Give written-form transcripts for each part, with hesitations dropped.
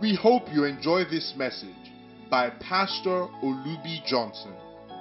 We hope you enjoy this message by Pastor Olubi Johnson.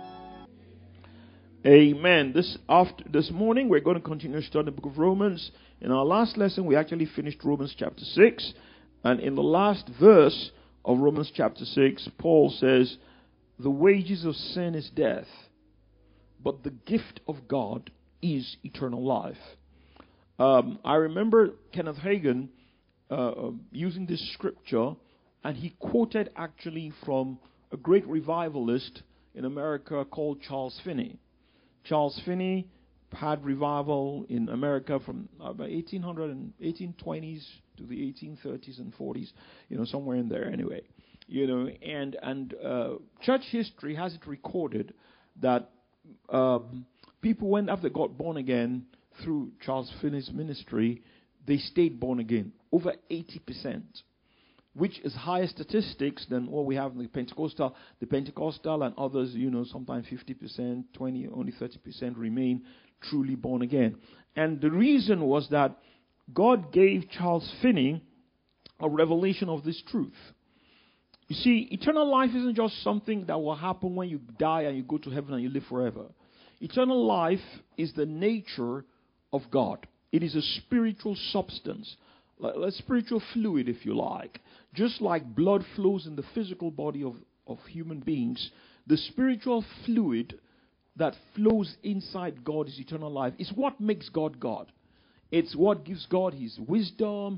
Amen. This morning we're going to continue studying the book of Romans. In our last lesson we actually finished Romans chapter 6, and in the last verse of Romans chapter 6, Paul says, "The wages of sin is death, but the gift of God is eternal life." I remember Kenneth Hagin using this scripture, and he quoted actually from a great revivalist in America called Charles Finney. Charles Finney had revival in America from about 1820s to the 1830s and 40s, somewhere in there anyway. And church history has it recorded that people, when after they got born again through Charles Finney's ministry, they stayed born again. Over 80%, which is higher statistics than what we have in the Pentecostal. The Pentecostal and others, sometimes 50%, 20, only 30% remain truly born again. And the reason was that God gave Charles Finney a revelation of this truth. You see, eternal life isn't just something that will happen when you die and you go to heaven and you live forever. Eternal life is the nature of God. It is a spiritual substance, a spiritual fluid, if you like. Just like blood flows in the physical body of human beings, the spiritual fluid that flows inside God is eternal life. It's what makes God God. It's what gives God His wisdom,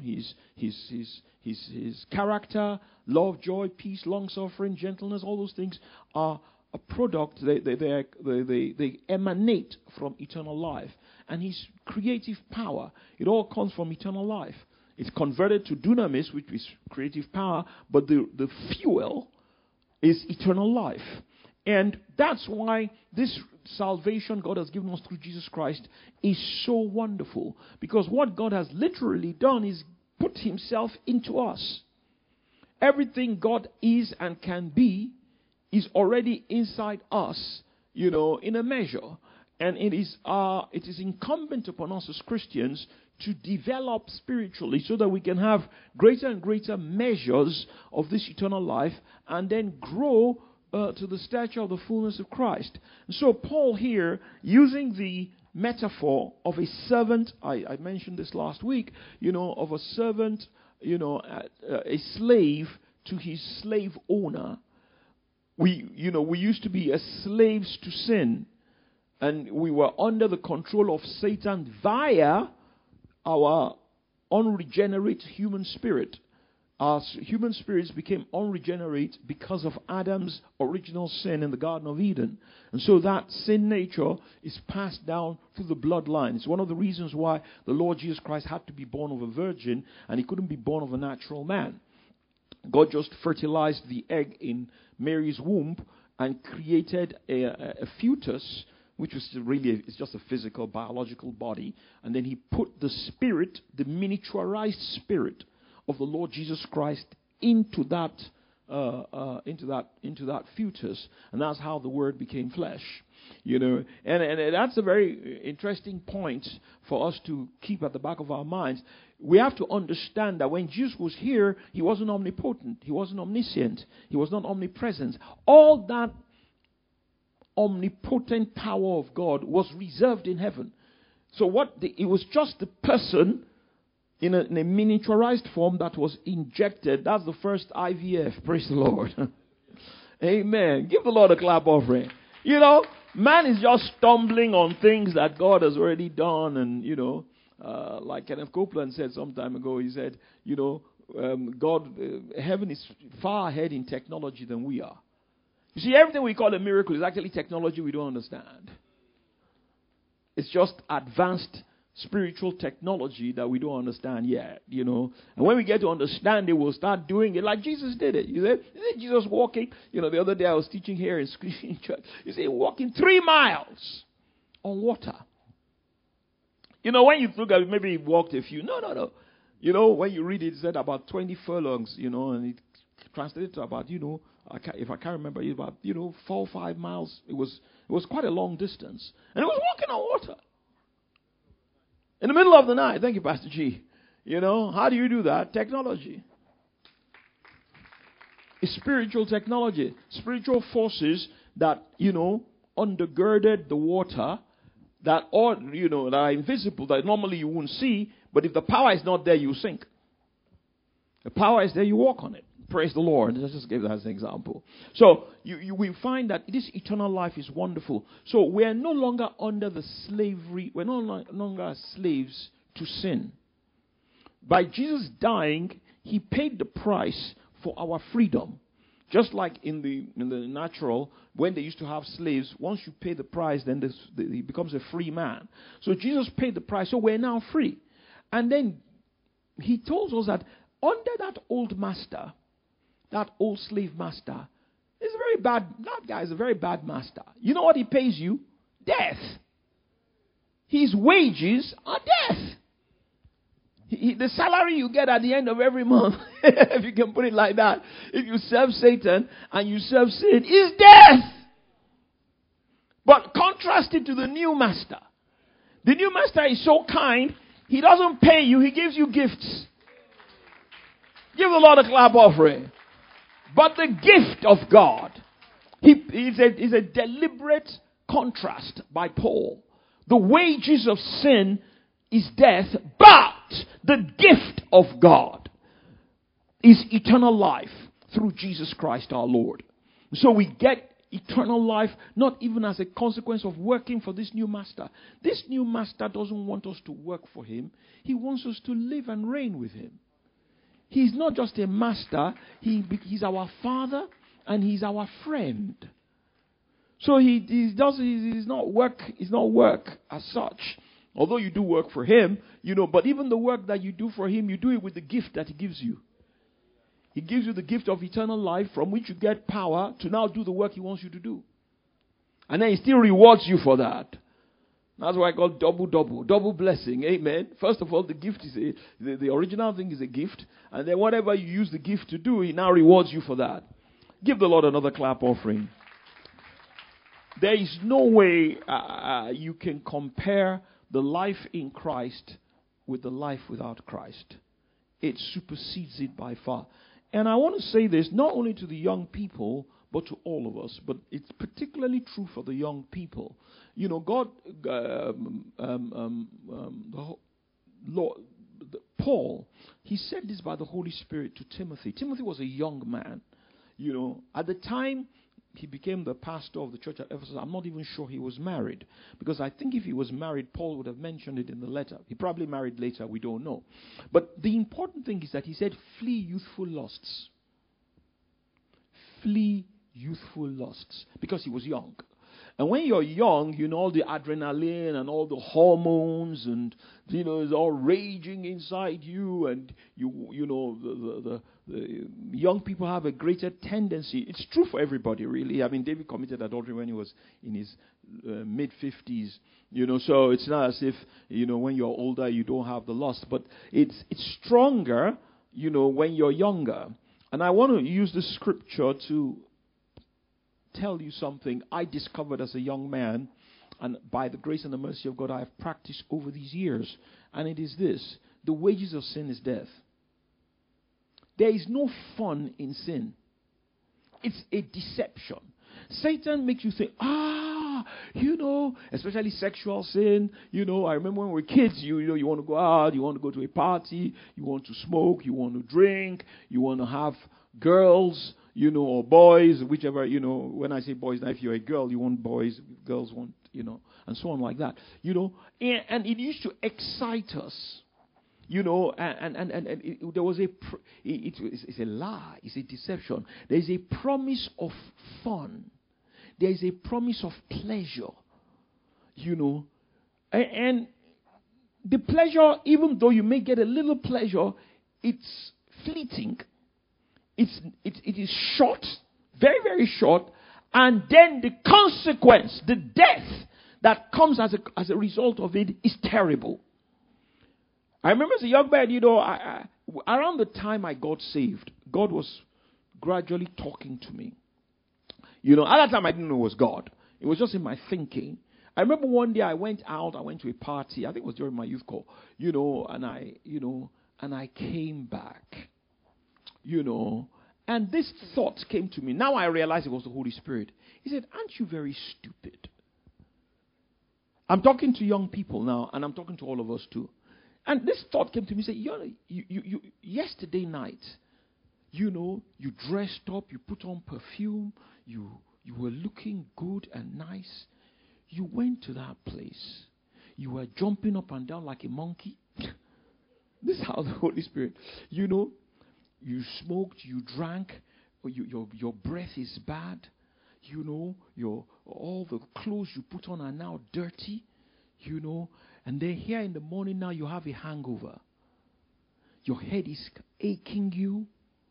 His character, love, joy, peace, long-suffering, gentleness. All those things are a product. They emanate from eternal life. And His creative power, it all comes from eternal life. It's converted to dunamis, which is creative power, but the fuel is eternal life. And that's why this salvation God has given us through Jesus Christ is so wonderful. Because what God has literally done is put Himself into us. Everything God is and can be is already inside us, in a measure. And it is incumbent upon us as Christians to develop spiritually so that we can have greater and greater measures of this eternal life and then grow to the stature of the fullness of Christ. And so Paul here, using the metaphor of a servant, I mentioned this last week, of a servant, a slave to his slave owner. We used to be as slaves to sin. And we were under the control of Satan via our unregenerate human spirit. Our human spirits became unregenerate because of Adam's original sin in the Garden of Eden. And so that sin nature is passed down through the bloodline. It's one of the reasons why the Lord Jesus Christ had to be born of a virgin and He couldn't be born of a natural man. God just fertilized the egg in Mary's womb and created a fetus, which was really, it's just a physical, biological body. And then He put the spirit, the miniaturized spirit of the Lord Jesus Christ into that fetus. And that's how the Word became flesh. And that's a very interesting point for us to keep at the back of our minds. We have to understand that when Jesus was here, He wasn't omnipotent. He wasn't omniscient. He was not omnipresent. All that omnipotent power of God was reserved in heaven. So it was just the person in a miniaturized form that was injected. That's the first IVF. Praise the Lord. Amen. Give the Lord a clap offering. Man is just stumbling on things that God has already done. And, like Kenneth Copeland said some time ago, he said, heaven is far ahead in technology than we are. You see, everything we call a miracle is actually technology we don't understand. It's just advanced spiritual technology that we don't understand yet, And when we get to understand it, we'll start doing it like Jesus did it. You see Jesus walking. The other day I was teaching here in church. You see, walking 3 miles on water. When you look at it, maybe he walked a few. No. When you read it, it said about 20 furlongs, and it translated to about, if I can't remember, about 4 or 5 miles. It was quite a long distance, and it was walking on water in the middle of the night. Thank you, Pastor G. How do you do that? Technology. It's spiritual technology, spiritual forces that, undergirded the water, that are invisible, that normally you wouldn't see, but if the power is not there, you sink. The power is there, you walk on it. Praise the Lord. Let's just give that as an example. So you will find that this eternal life is wonderful. So we are no longer under the slavery. We're no longer slaves to sin. By Jesus dying, he paid the price for our freedom. Just like in the natural, when they used to have slaves, once you pay the price, then he becomes a free man. So Jesus paid the price, so we're now free. And then he tells us that under that old master, that old slave master, is a very bad. That guy is a very bad master. You know what he pays you? Death. His wages are death. The salary you get at the end of every month, if you can put it like that, if you serve Satan and you serve sin, is death. But contrast it to the new master. The new master is so kind, he doesn't pay you, he gives you gifts. Give the Lord a clap offering. But the gift of God is a deliberate contrast by Paul. The wages of sin is death, but the gift of God is eternal life through Jesus Christ our Lord. So we get eternal life not even as a consequence of working for this new master. This new master doesn't want us to work for him. He wants us to live and reign with him. He's not just a master, he's our father and he's our friend. So he's not work as such. Although you do work for him, but even the work that you do for him, you do it with the gift that he gives you. He gives you the gift of eternal life from which you get power to now do the work he wants you to do. And then he still rewards you for that. That's why I call double blessing. Amen. First of all, the gift is the original thing is a gift. And then whatever you use the gift to do, he now rewards you for that. Give the Lord another clap offering. There is no way you can compare the life in Christ with the life without Christ. It supersedes it by far. And I want to say this not only to the young people, but to all of us. But it's particularly true for the young people. God, Paul, he said this by the Holy Spirit to Timothy. Timothy was a young man. At the time he became the pastor of the church at Ephesus, I'm not even sure he was married. Because I think if he was married, Paul would have mentioned it in the letter. He probably married later, we don't know. But the important thing is that he said, flee youthful lusts. Flee youthful lusts. Because he was young. And when you're young, all the adrenaline and all the hormones and, it's all raging inside you. And, the young people have a greater tendency. It's true for everybody, really. I mean, David committed adultery when he was in his mid-50s. So it's not as if, when you're older, you don't have the lust. But it's stronger, when you're younger. And I want to use the scripture to tell you something I discovered as a young man, and by the grace and the mercy of God I have practiced over these years. And it is this: the wages of sin is death. There is no fun in sin. It's a deception. Satan makes you think, especially sexual sin. I remember when we were kids, you want to go out, you want to go to a party, you want to smoke, you want to drink, you want to have girls, or boys, whichever, when I say boys, now if you're a girl, you want boys, girls want, and so on like that, and it used to excite us, there was it's a lie, it's a deception. There is a promise of fun. There is a promise of pleasure, and the pleasure, even though you may get a little pleasure, it's fleeting. It is short, very, very short, and then the consequence, the death that comes as a result of it is terrible. I remember as a young man, around the time I got saved, God was gradually talking to me. At that time I didn't know it was God. It was just in my thinking. I remember one day I went to a party, I think it was during my youth call, and I came back. And this thought came to me. Now I realize it was the Holy Spirit. He said, aren't you very stupid? I'm talking to young people now, and I'm talking to all of us too. And this thought came to me. He said, you yesterday night, you dressed up, you put on perfume, you were looking good and nice. You went to that place. You were jumping up and down like a monkey. This is how the Holy Spirit, you smoked, you drank, your breath is bad. All the clothes you put on are now dirty, and then here in the morning now you have a hangover. Your head is aching you.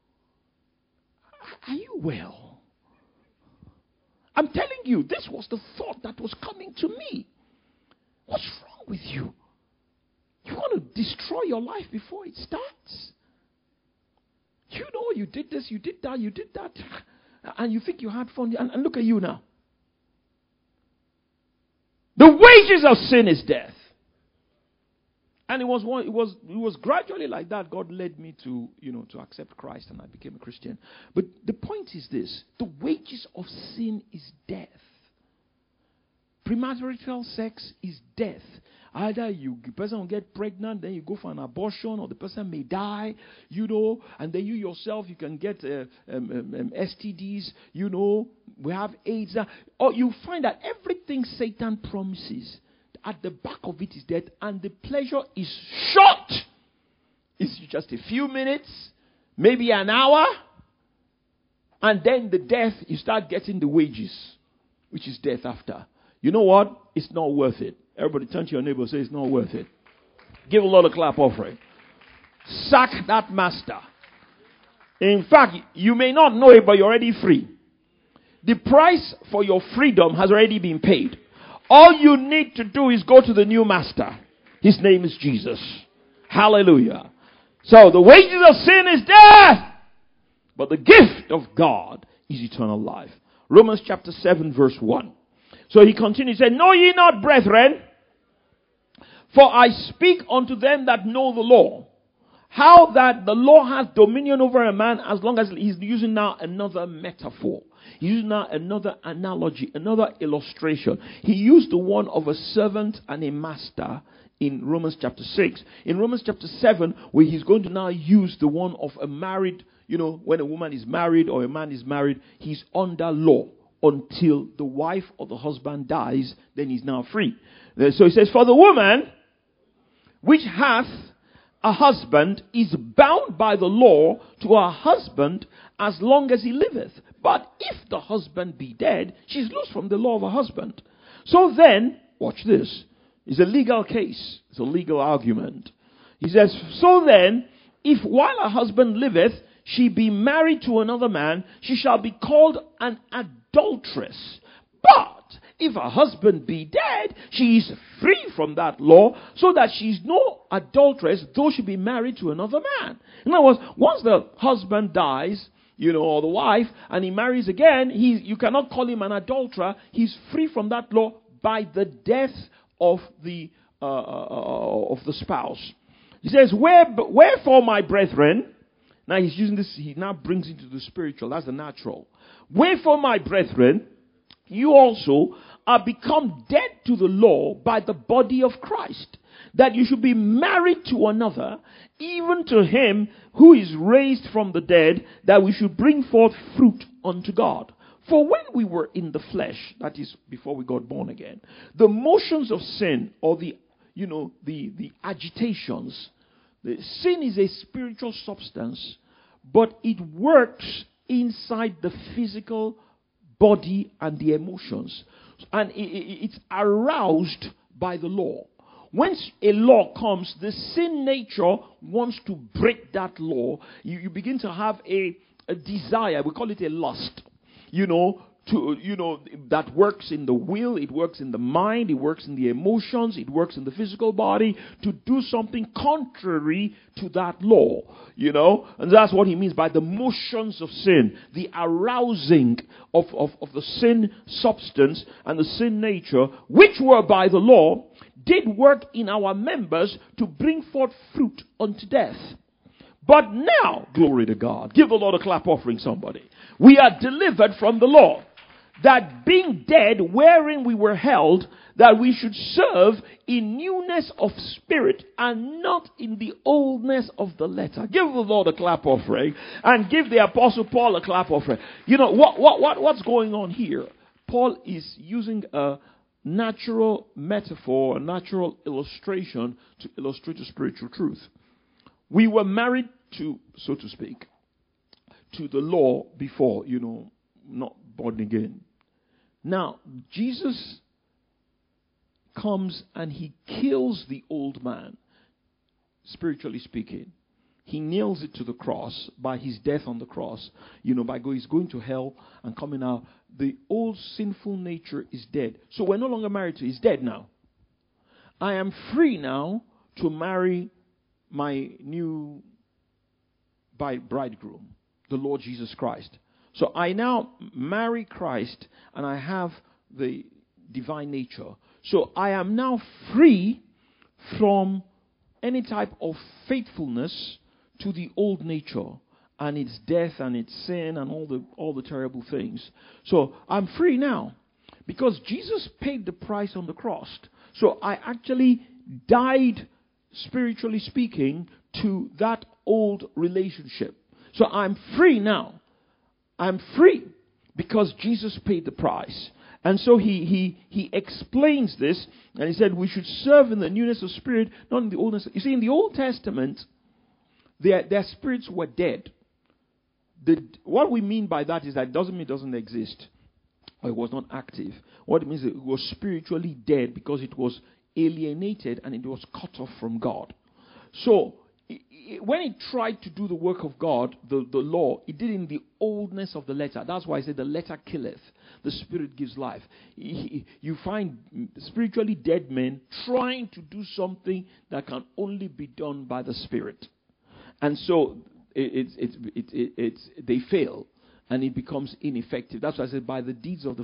Are you well? I'm telling you, this was the thought that was coming to me. What's wrong with you? You want to destroy your life before it starts? You did this, you did that, and you think you had fun, and look at you now. The wages of sin is death. And it was gradually like that. God led me to accept Christ, and I became a Christian. But the point is this: the wages of sin is death. Premarital sex is death. Either the person will get pregnant, then you go for an abortion, or the person may die, and then you yourself, you can get STDs, we have AIDS. Or you find that everything Satan promises, at the back of it is death, and the pleasure is short. It's just a few minutes, maybe an hour, and then the death, you start getting the wages, which is death after. You know what? It's not worth it. Everybody turn to your neighbor and say it's not worth it. Give a lot of clap offering. Sack that master. In fact, you may not know it, but you're already free. The price for your freedom has already been paid. All you need to do is go to the new master. His name is Jesus. Hallelujah. So the wages of sin is death, but the gift of God is eternal life. Romans chapter 7 verse 1. So he continues, he said, know ye not, brethren, for I speak unto them that know the law, how that the law hath dominion over a man, as long as he's using now another metaphor. He's using now another analogy, another illustration. He used the one of a servant and a master in Romans chapter 6. In Romans chapter 7, where he's going to now use the one of a married, when a woman is married or a man is married, he's under law. Until the wife or the husband dies, then he's now free. So he says, for the woman which hath a husband is bound by the law to her husband as long as he liveth. But if the husband be dead, she's loose from the law of her husband. So then, watch this. It's a legal case. It's a legal argument. He says, so then, if while her husband liveth, she be married to another man, she shall be called an adulteress. But if her husband be dead, she is free from that law, so that she is no adulteress, though she be married to another man. In other words, once the husband dies, or the wife, and he marries again, you cannot call him an adulterer. He's free from that law by the death of the spouse. He says, wherefore, my brethren. Now he's using this, he now brings into the spiritual, that's the natural. Wherefore, my brethren, you also are become dead to the law by the body of Christ, that you should be married to another, even to him who is raised from the dead, that we should bring forth fruit unto God. For when we were in the flesh, that is before we got born again, the motions of sin, or the agitations, the sin is a spiritual substance, but it works inside the physical body and the emotions. And it's aroused by the law. Once a law comes, the sin nature wants to break that law. You begin to have a desire. We call it a lust. That works in the will, it works in the mind, it works in the emotions, it works in the physical body to do something contrary to that law, and that's what he means by the motions of sin, the arousing of the sin substance and the sin nature, which were by the law, did work in our members to bring forth fruit unto death. But now, glory to God, give the Lord a clap offering, somebody. We are delivered from the law, that being dead wherein we were held, that we should serve in newness of spirit and not in the oldness of the letter. Give the Lord a clap offering and give the Apostle Paul a clap offering. You know, what's going on here? Paul is using a natural metaphor, a natural illustration to illustrate a spiritual truth. We were married to, so to speak, to the law before, not born again. Now, Jesus comes and he kills the old man, spiritually speaking. He nails it to the cross by his death on the cross. He's going to hell and coming out. The old sinful nature is dead. So we're no longer married to, he's dead now. I am free now to marry my new bridegroom, the Lord Jesus Christ. So I now marry Christ and I have the divine nature. So I am now free from any type of faithfulness to the old nature and its death and its sin and all the terrible things. So I'm free now because Jesus paid the price on the cross. So I actually died, spiritually speaking, to that old relationship. So I'm free now. I'm free because Jesus paid the price. And so he explains this, and he said we should serve in the newness of spirit, not in the oldness. You see, in the Old Testament, their spirits were dead. What we mean by that is that it doesn't mean it doesn't exist, or it was not active. What it means is it was spiritually dead because it was alienated and it was cut off from God. So when it tried to do the work of God, the law, it did in the oldness of the letter. That's why I said the letter killeth, the spirit gives life. You find spiritually dead men trying to do something that can only be done by the spirit. And so they fail and it becomes ineffective. That's why I said by the deeds of the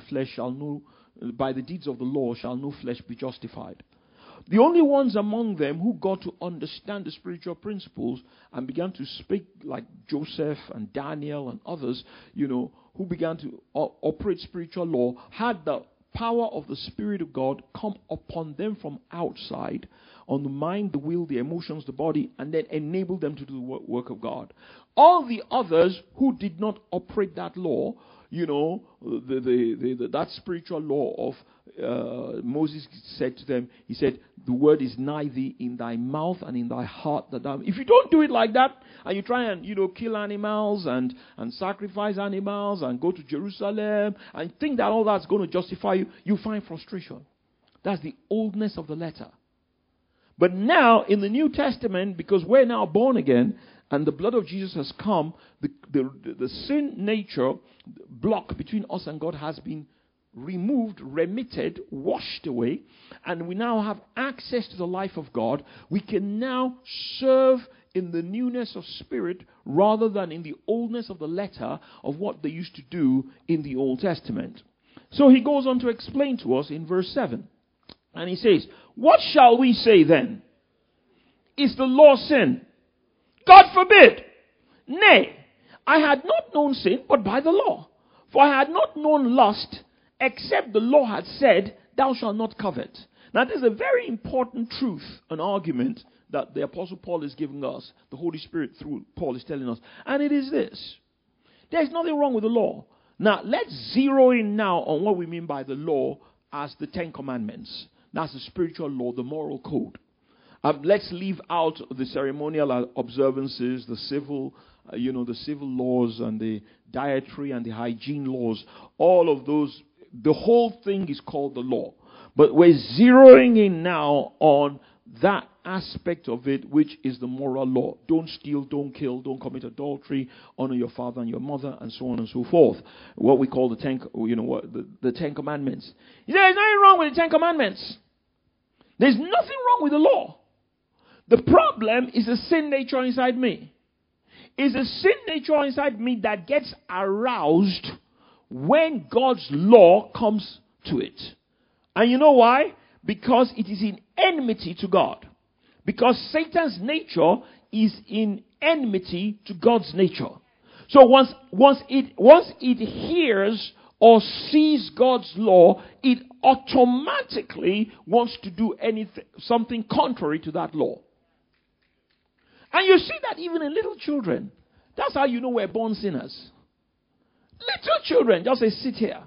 law shall no flesh be justified. The only ones among them who got to understand the spiritual principles and began to speak like Joseph and Daniel and others, who began to operate spiritual law, had the power of the Spirit of God come upon them from outside, on the mind, the will, the emotions, the body, and then enable them to do the work of God. All the others who did not operate that law, that spiritual law of Moses said to them, he said, the word is nigh thee in thy mouth and in thy heart. If you don't do it like that, and you try and, kill animals and sacrifice animals and go to Jerusalem and think that all that's going to justify you, you find frustration. That's the oldness of the letter. But now, in the New Testament, because we're now born again, and the blood of Jesus has come, the sin nature block between us and God has been removed, remitted, washed away, and we now have access to the life of God. We can now serve in the newness of spirit rather than in the oldness of the letter of what they used to do in the Old Testament. So he goes on to explain to us in verse 7. And he says, what shall we say then? Is the law sin? God forbid. Nay, I had not known sin but by the law. For I had not known lust except the law had said, thou shalt not covet. Now this is a very important truth, an argument that the Apostle Paul is giving us. The Holy Spirit through Paul is telling us. And it is this. There's nothing wrong with the law. Now let's zero in now on what we mean by the law as the Ten Commandments. That's the spiritual law, the moral code. Let's leave out the ceremonial observances, the civil laws and the dietary and the hygiene laws. All of those, the whole thing is called the law. But we're zeroing in now on that aspect of it, which is the moral law. Don't steal, don't kill, don't commit adultery, honor your father and your mother, and so on and so forth. What we call the Ten Commandments. There's nothing wrong with the Ten Commandments. There's nothing wrong with the law. The problem is a sin nature inside me. It's a sin nature inside me that gets aroused when God's law comes to it. And you know why? Because it is in enmity to God. Because Satan's nature is in enmity to God's nature. So once it hears or sees God's law, it automatically wants to do something contrary to that law. And you see that even in little children. That's how you know we're born sinners. Little children just say, sit here.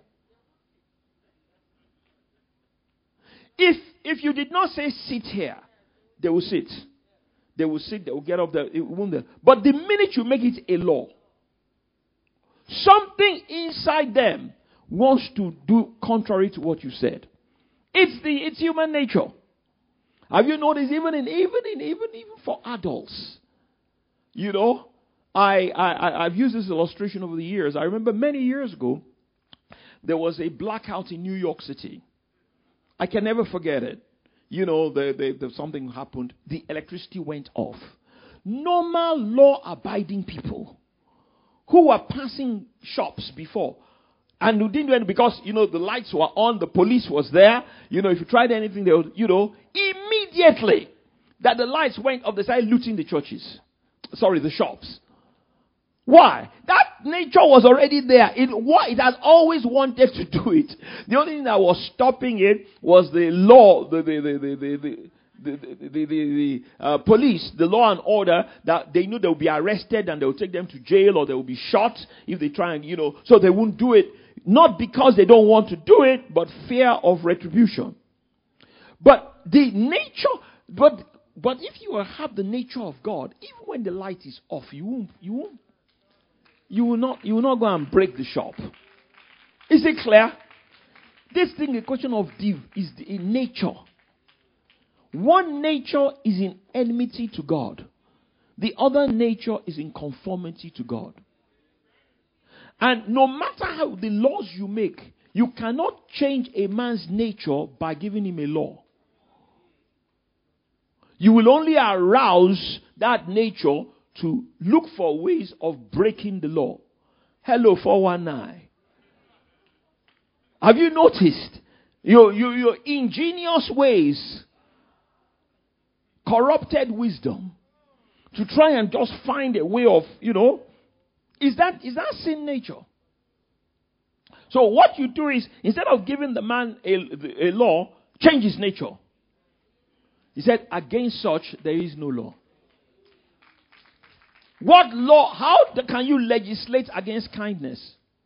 If you did not say sit here, they will sit. They will sit, they will get up there. But the minute you make it a law, something inside them wants to do contrary to what you said. It's human nature. Have you noticed even for adults? You know, I've used this illustration over the years. I remember many years ago, there was a blackout in New York City. I can never forget it. You know, something happened. The electricity went off. Normal law-abiding people who were passing shops before and who didn't do anything because, you know, the lights were on, the police was there. You know, if you tried anything, they would, you know, immediately that the lights went off, they started looting the the shops. Why? That nature was already there. It has always wanted to do it. The only thing that was stopping it was the law, the police, the law and order, that they knew they would be arrested and they would take them to jail or they would be shot if they try and, you know, so they wouldn't do it. Not because they don't want to do it, but fear of retribution. But the nature, but if you have the nature of God, even when the light is off, you will not go and break the shop. Is it clear? This thing, a question of is in nature. One nature is in enmity to God. The other nature is in conformity to God. And no matter how the laws you make, you cannot change a man's nature by giving him a law. You will only arouse that nature to look for ways of breaking the law. Hello, 419. Have you noticed your ingenious ways, corrupted wisdom, to try and just find a way of, you know, is that sin nature? So what you do is, instead of giving the man a law, change his nature. He said, against such there is no law. What law? How can you legislate against kindness?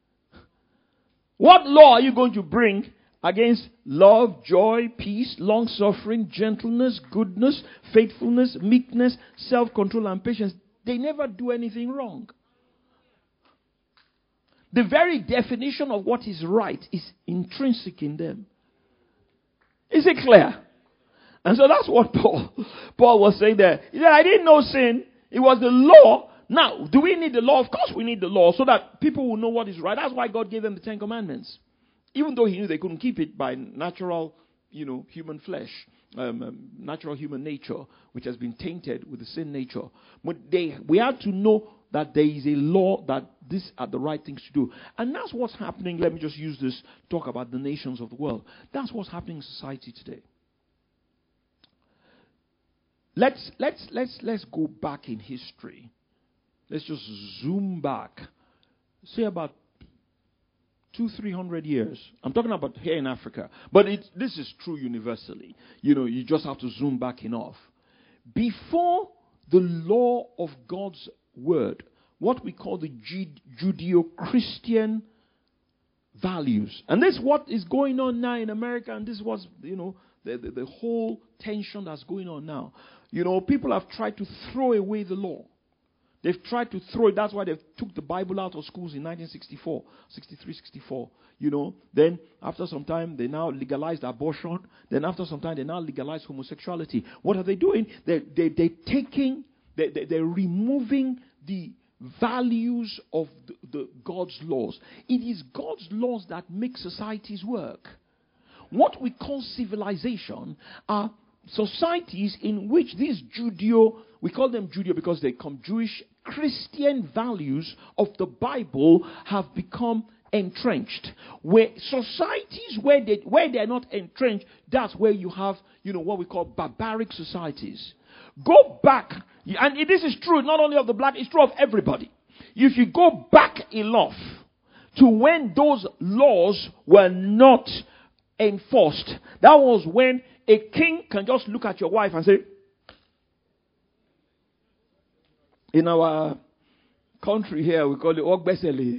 What law are you going to bring against love, joy, peace, long-suffering, gentleness, goodness, faithfulness, meekness, self-control, and patience? They never do anything wrong. The very definition of what is right is intrinsic in them. Is it clear? And so that's what Paul was saying there. He said, I didn't know sin. It was the law. Now, do we need the law? Of course we need the law so that people will know what is right. That's why God gave them the Ten Commandments. Even though he knew they couldn't keep it by natural, human flesh, natural human nature, which has been tainted with the sin nature. But we had to know that there is a law, that these are the right things to do. And that's what's happening. Let me just use this, talk about the nations of the world. That's what's happening in society today. Let's go back in history. Let's just zoom back. Say about 200-300 years. I'm talking about here in Africa. But this is true universally. You just have to zoom back enough. Before the law of God's word, what we call the Judeo-Christian values. And this is what is going on now in America, and this was, the whole tension that's going on now. People have tried to throw away the law. They've tried to throw it. That's why they took the Bible out of schools in 1964, 63, 64. Then after some time, they now legalized abortion. Then after some time, they now legalized homosexuality. What are they doing? They're removing the values of the God's laws. It is God's laws that make societies work. What we call civilization are societies in which these we call them Judeo because they come Jewish, Christian values of the Bible have become entrenched. Where societies where they are not entrenched, that's where you have, what we call barbaric societies. Go back And this is true not only of the black, it's true of everybody. If you go back enough to when those laws were not enforced, that was when a king can just look at your wife and say, in our country here, we call it Ogbesele.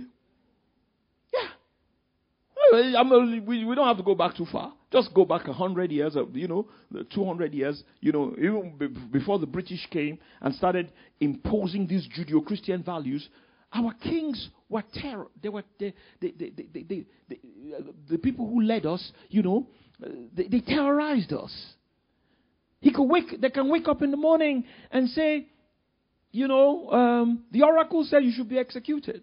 Yeah. We don't have to go back too far. Just go back 100 years, 200 years, even before the British came and started imposing these Judeo-Christian values. Our kings were terror. They were the people who led us. They terrorized us. They can wake up in the morning and say, the oracle said you should be executed.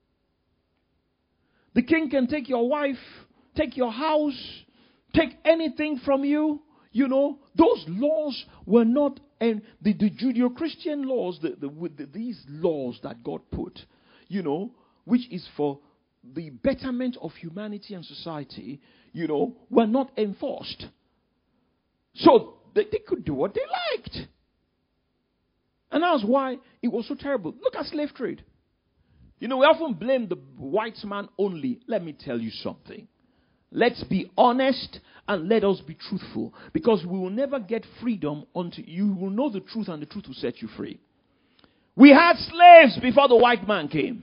The king can take your wife, take your house, take anything from you. Those laws were not, and the Judeo-Christian laws, these laws that God put, which is for the betterment of humanity and society, were not enforced. So they could do what they liked. And that's why it was so terrible. Look at slave trade. We often blame the white man only. Let me tell you something. Let's be honest and let us be truthful. Because we will never get freedom until you will know the truth, and the truth will set you free. We had slaves before the white man came.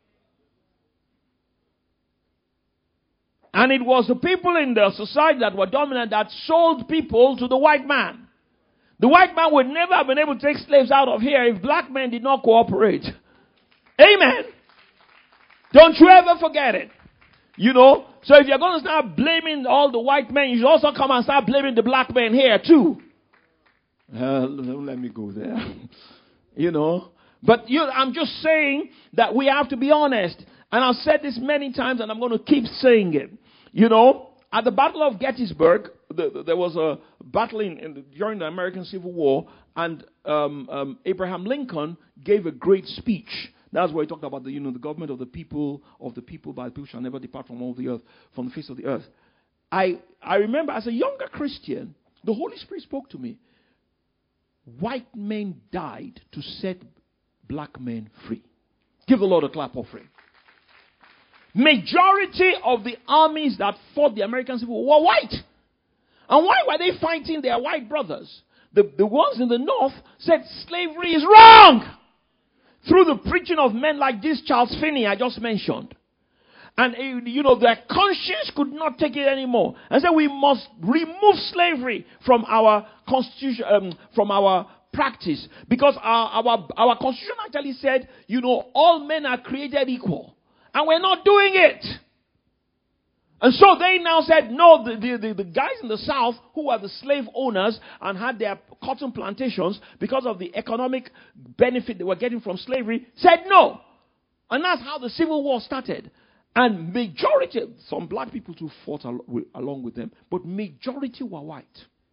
And it was the people in the society that were dominant that sold people to the white man. The white man would never have been able to take slaves out of here if black men did not cooperate. Amen. Don't you ever forget it. So if you're going to start blaming all the white men, you should also come and start blaming the black men here too. Don't let me go there. But I'm just saying that we have to be honest. And I've said this many times and I'm going to keep saying it. At the Battle of Gettysburg, there was a battle during the American Civil War, and Abraham Lincoln gave a great speech. That's where he talked about the government of the people, by the people shall never depart from the face of the earth. I remember as a younger Christian, the Holy Spirit spoke to me. White men died to set black men free. Give the Lord a clap offering. Majority of the armies that fought the American Civil War were white. And why were they fighting their white brothers? The ones in the north said slavery is wrong. Through the preaching of men like this Charles Finney I just mentioned. And their conscience could not take it anymore. And said we must remove slavery from our constitution, from our practice. Because our constitution actually said, all men are created equal. And we're not doing it. And so they now said, no, the guys in the South who were the slave owners and had their cotton plantations because of the economic benefit they were getting from slavery, said no. And that's how the Civil War started. And majority, some black people too fought along with them, but majority were white.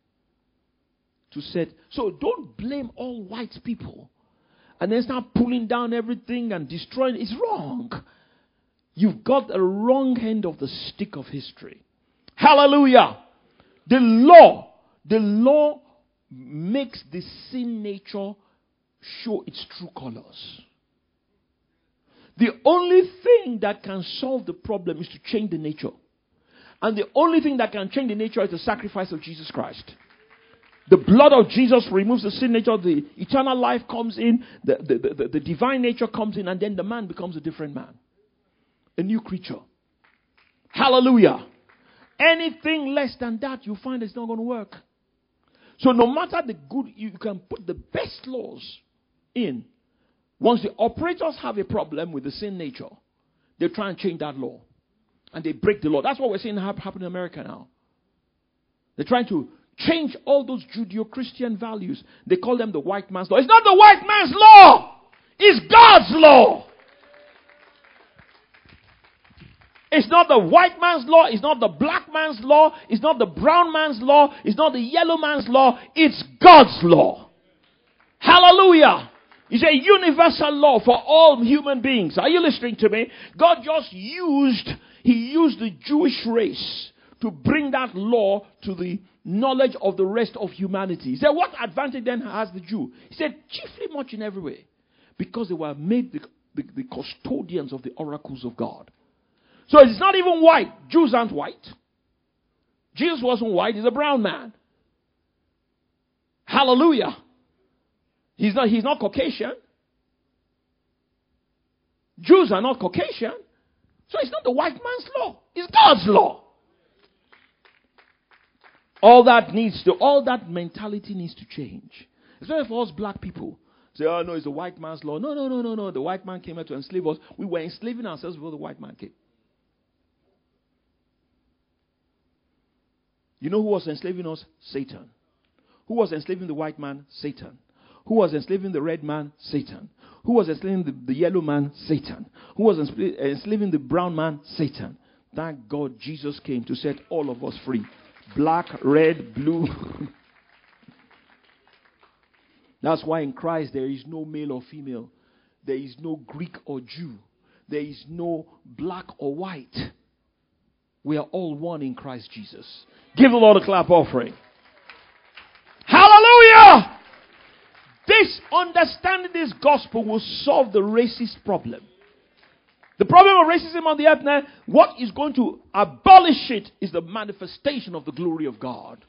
So don't blame all white people and then start pulling down everything and destroying. It's wrong. You've got the wrong end of the stick of history. Hallelujah. The law makes the sin nature show its true colors. The only thing that can solve the problem is to change the nature. And the only thing that can change the nature is the sacrifice of Jesus Christ. The blood of Jesus removes the sin nature. The eternal life comes in. The divine nature comes in. And then the man becomes a different man. A new creature. Hallelujah. Anything less than that, you find it's not going to work. So no matter the good, you can put the best laws in. Once the operators have a problem with the sin nature, they try and change that law. And they break the law. That's what we're seeing happen in America now. They're trying to change all those Judeo-Christian values. They call them the white man's law. It's not the white man's law. It's God's law. It's not the white man's law. It's not the black man's law. It's not the brown man's law. It's not the yellow man's law. It's God's law. Hallelujah. It's a universal law for all human beings. Are you listening to me? God just used the Jewish race to bring that law to the knowledge of the rest of humanity. He said, what advantage then has the Jew? He said, chiefly much in every way. Because they were made the custodians of the oracles of God. So it's not even white. Jews aren't white. Jesus wasn't white. He's a brown man. Hallelujah. He's not Caucasian. Jews are not Caucasian. So it's not the white man's law. It's God's law. All that mentality needs to change. Especially for us black people. Say, oh no, it's the white man's law. No. The white man came here to enslave us. We were enslaving ourselves before the white man came. You know who was enslaving us? Satan. Who was enslaving the white man? Satan. Who was enslaving the red man? Satan. Who was enslaving the yellow man? Satan. Who was enslaving the brown man? Satan. Thank God Jesus came to set all of us free. Black, red, blue. That's why in Christ there is no male or female. There is no Greek or Jew. There is no black or white. We are all one in Christ Jesus. Give the Lord a clap offering. Hallelujah! Understanding this gospel will solve the racist problem. The problem of racism on the earth now, what is going to abolish it is the manifestation of the glory of God.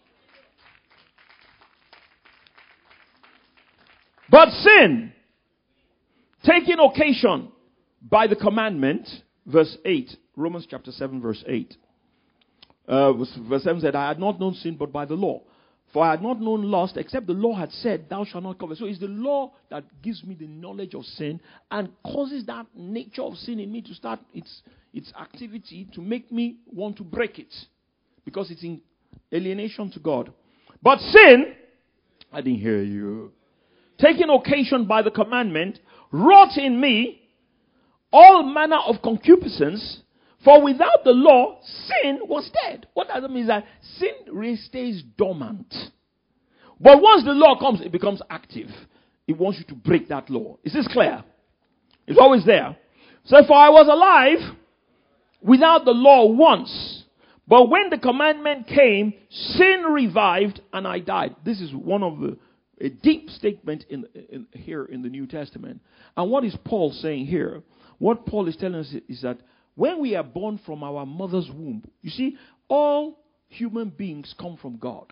But sin, taking occasion by the commandment, verse 8, Romans chapter 7, verse 8. Verse 7 said, I had not known sin but by the law. For I had not known lust, except the law had said, thou shalt not covet. So it's the law that gives me the knowledge of sin and causes that nature of sin in me to start its activity to make me want to break it. Because it's in alienation to God. But sin, I didn't hear you, taking occasion by the commandment, wrought in me all manner of concupiscence. For without the law, sin was dead. What does it mean? Is that sin stays dormant. But once the law comes, it becomes active. It wants you to break that law. Is this clear? It's always there. So for I was alive without the law once. But when the commandment came, sin revived and I died. This is one of a deep statement here in the New Testament. And what is Paul saying here? What Paul is telling us is that when we are born from our mother's womb, you see, all human beings come from God.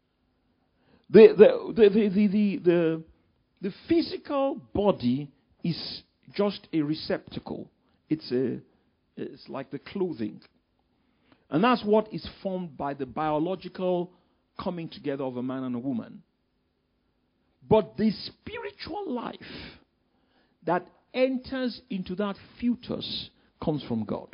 The physical body is just a receptacle. It's like the clothing. And that's what is formed by the biological coming together of a man and a woman. But the spiritual life that enters into that fetus comes from God.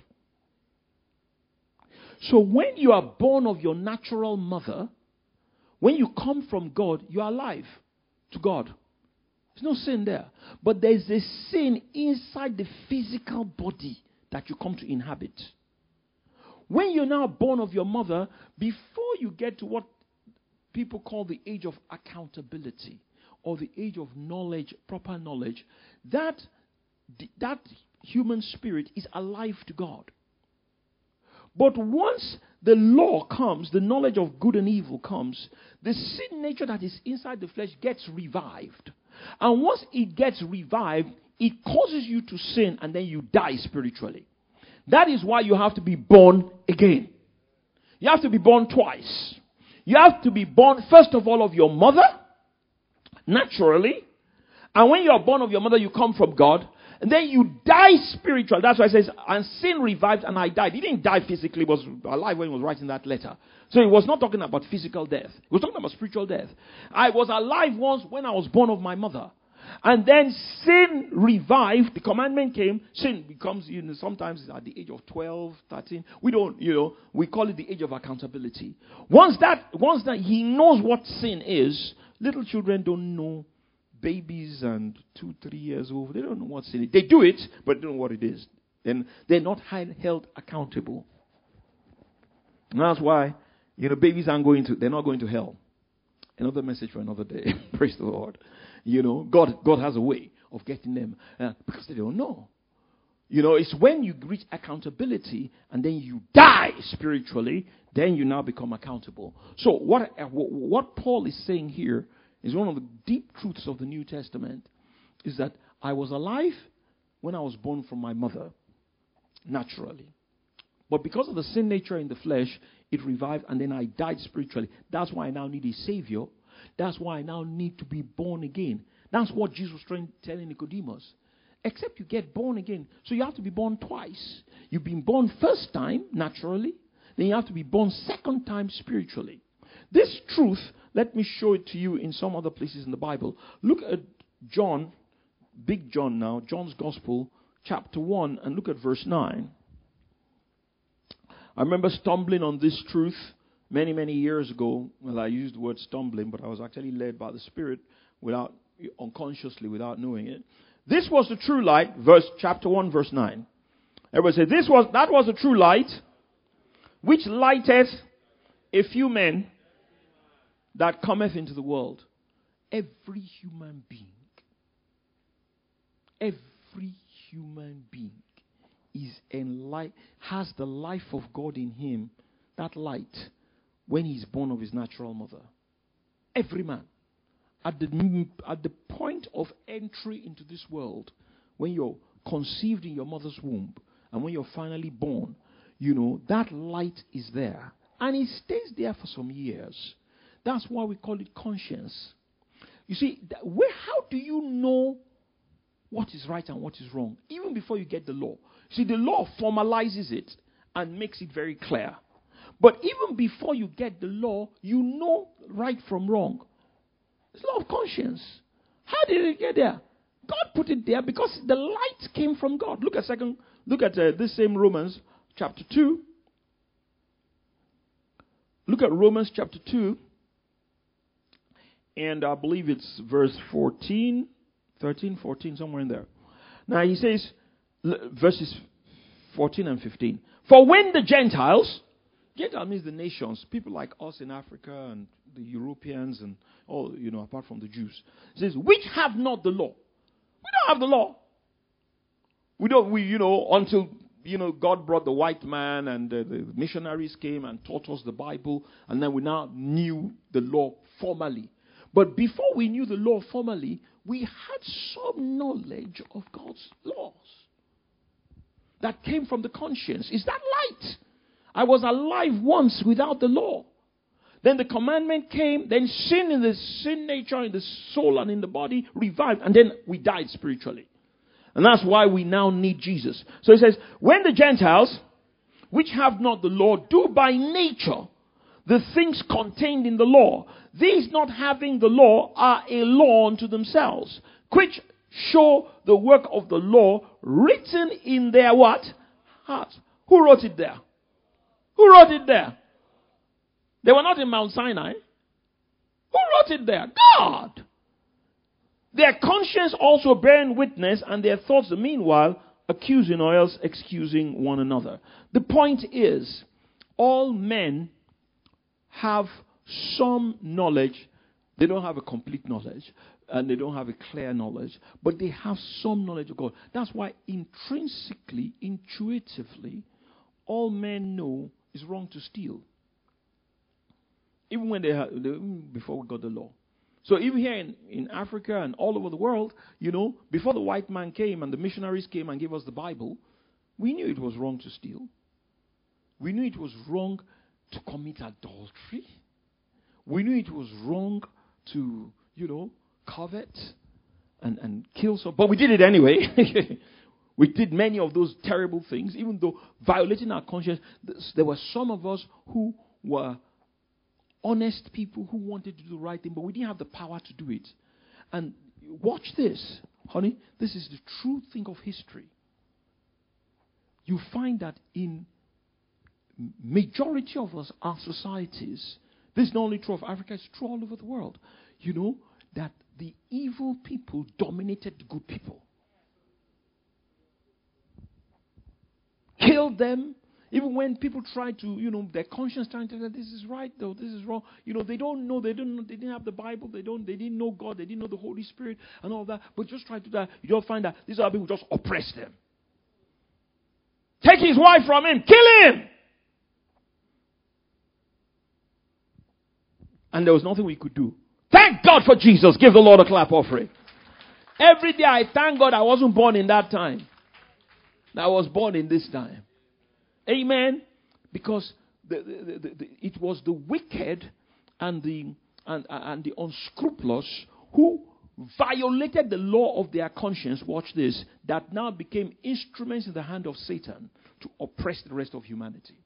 So when you are born of your natural mother, when you come from God, you are alive to God. There's no sin there. But there's a sin inside the physical body that you come to inhabit. When you're now born of your mother, before you get to what people call the age of accountability or the age of knowledge, proper knowledge, that human spirit is alive to God. But once the law comes, the knowledge of good and evil comes, the sin nature that is inside the flesh gets revived. And once it gets revived, it causes you to sin and then you die spiritually. That is why you have to be born again. You have to be born twice. You have to be born, first of all, of your mother, naturally. And when you are born of your mother, you come from God. And then you die spiritually. That's why it says, and sin revived and I died. He didn't die physically. He was alive when he was writing that letter. So he was not talking about physical death. He was talking about spiritual death. I was alive once when I was born of my mother. And then sin revived. The commandment came. Sin becomes, sometimes at the age of 12, 13. We don't, we call it the age of accountability. Once that he knows what sin is, little children don't know. Babies and 2-3 years old, they don't know what sin is. They do it, but they don't know what it is. Then they're not held accountable. And that's why, babies they're not going to hell. Another message for another day. Praise the Lord. God has a way of getting them because they don't know. It's when you reach accountability and then you die spiritually, then you now become accountable. So what Paul is saying here is one of the deep truths of the New Testament, is that I was alive when I was born from my mother, naturally. But because of the sin nature in the flesh, it revived and then I died spiritually. That's why I now need a savior. That's why I now need to be born again. That's what Jesus was telling Nicodemus. Except you get born again. So you have to be born twice. You've been born first time, naturally. Then you have to be born second time, spiritually. This truth, let me show it to you in some other places in the Bible. Look at John, Big John now, John's Gospel, chapter 1, and look at verse 9. I remember stumbling on this truth many, many years ago. Well, I used the word stumbling, but I was actually led by the Spirit unconsciously, without knowing it. This was the true light, chapter 1, verse 9. Everybody say, that was the true light, which lighteth a few men that cometh into the world. Every human being has the life of God in him, that light, when he's born of his natural mother. Every man. At the point of entry into this world, when you're conceived in your mother's womb, and when you're finally born, that light is there. And it stays there for some years. That's why we call it conscience. You see, how do you know what is right and what is wrong? Even before you get the law. See, the law formalizes it and makes it very clear. But even before you get the law, you know right from wrong. It's law of conscience. How did it get there? God put it there because the light came from God. Look at this same Romans chapter 2. Look at Romans chapter 2. And I believe it's verse 13, 14, somewhere in there. Now he says, verses 14 and 15. For when the Gentiles means the nations, people like us in Africa and the Europeans and all, apart from the Jews. It says, which have not the law. We don't have the law. Until, God brought the white man and the missionaries came and taught us the Bible, and then we now knew the law formally. But before we knew the law formally, we had some knowledge of God's laws that came from the conscience. Is that light? I was alive once without the law. Then the commandment came, then sin in the sin nature, in the soul and in the body revived, and then we died spiritually. And that's why we now need Jesus. So he says, when the Gentiles, which have not the law, do by nature the things contained in the law, these not having the law are a law unto themselves, which show the work of the law written in their what? Hearts. Who wrote it there? Who wrote it there? They were not in Mount Sinai. Who wrote it there? God. Their conscience also bearing witness, and their thoughts the meanwhile accusing or else excusing one another. The point is, all men have some knowledge. They don't have a complete knowledge, and they don't have a clear knowledge, but they have some knowledge of God. That's why intrinsically, intuitively, all men know it's wrong to steal. Even when before we got the law. So even here in Africa and all over the world, before the white man came and the missionaries came and gave us the Bible, we knew it was wrong to steal. We knew it was wrong to commit adultery. We knew it was wrong to, covet and kill some. But we did it anyway. We did many of those terrible things, even though violating our conscience. There were some of us who were honest people who wanted to do the right thing, but we didn't have the power to do it. And watch this, honey. This is the true thing of history. You find that in majority of our societies, this is not only true of Africa, it's true all over the world. That the evil people dominated the good people. Killed them. Even when people try to, their conscience trying to say, this is right, though, this is wrong. They don't know, they didn't have the Bible, they didn't know God, they didn't know the Holy Spirit and all that. But just try to do that, you just find that these other people just oppress them. Take his wife from him. Kill him. And there was nothing we could do. Thank God for Jesus. Give the Lord a clap offering. Every day I thank God I wasn't born in that time. I was born in this time. Amen. Because it was the wicked and the unscrupulous who violated the law of their conscience, watch this, that now became instruments in the hand of Satan to oppress the rest of humanity.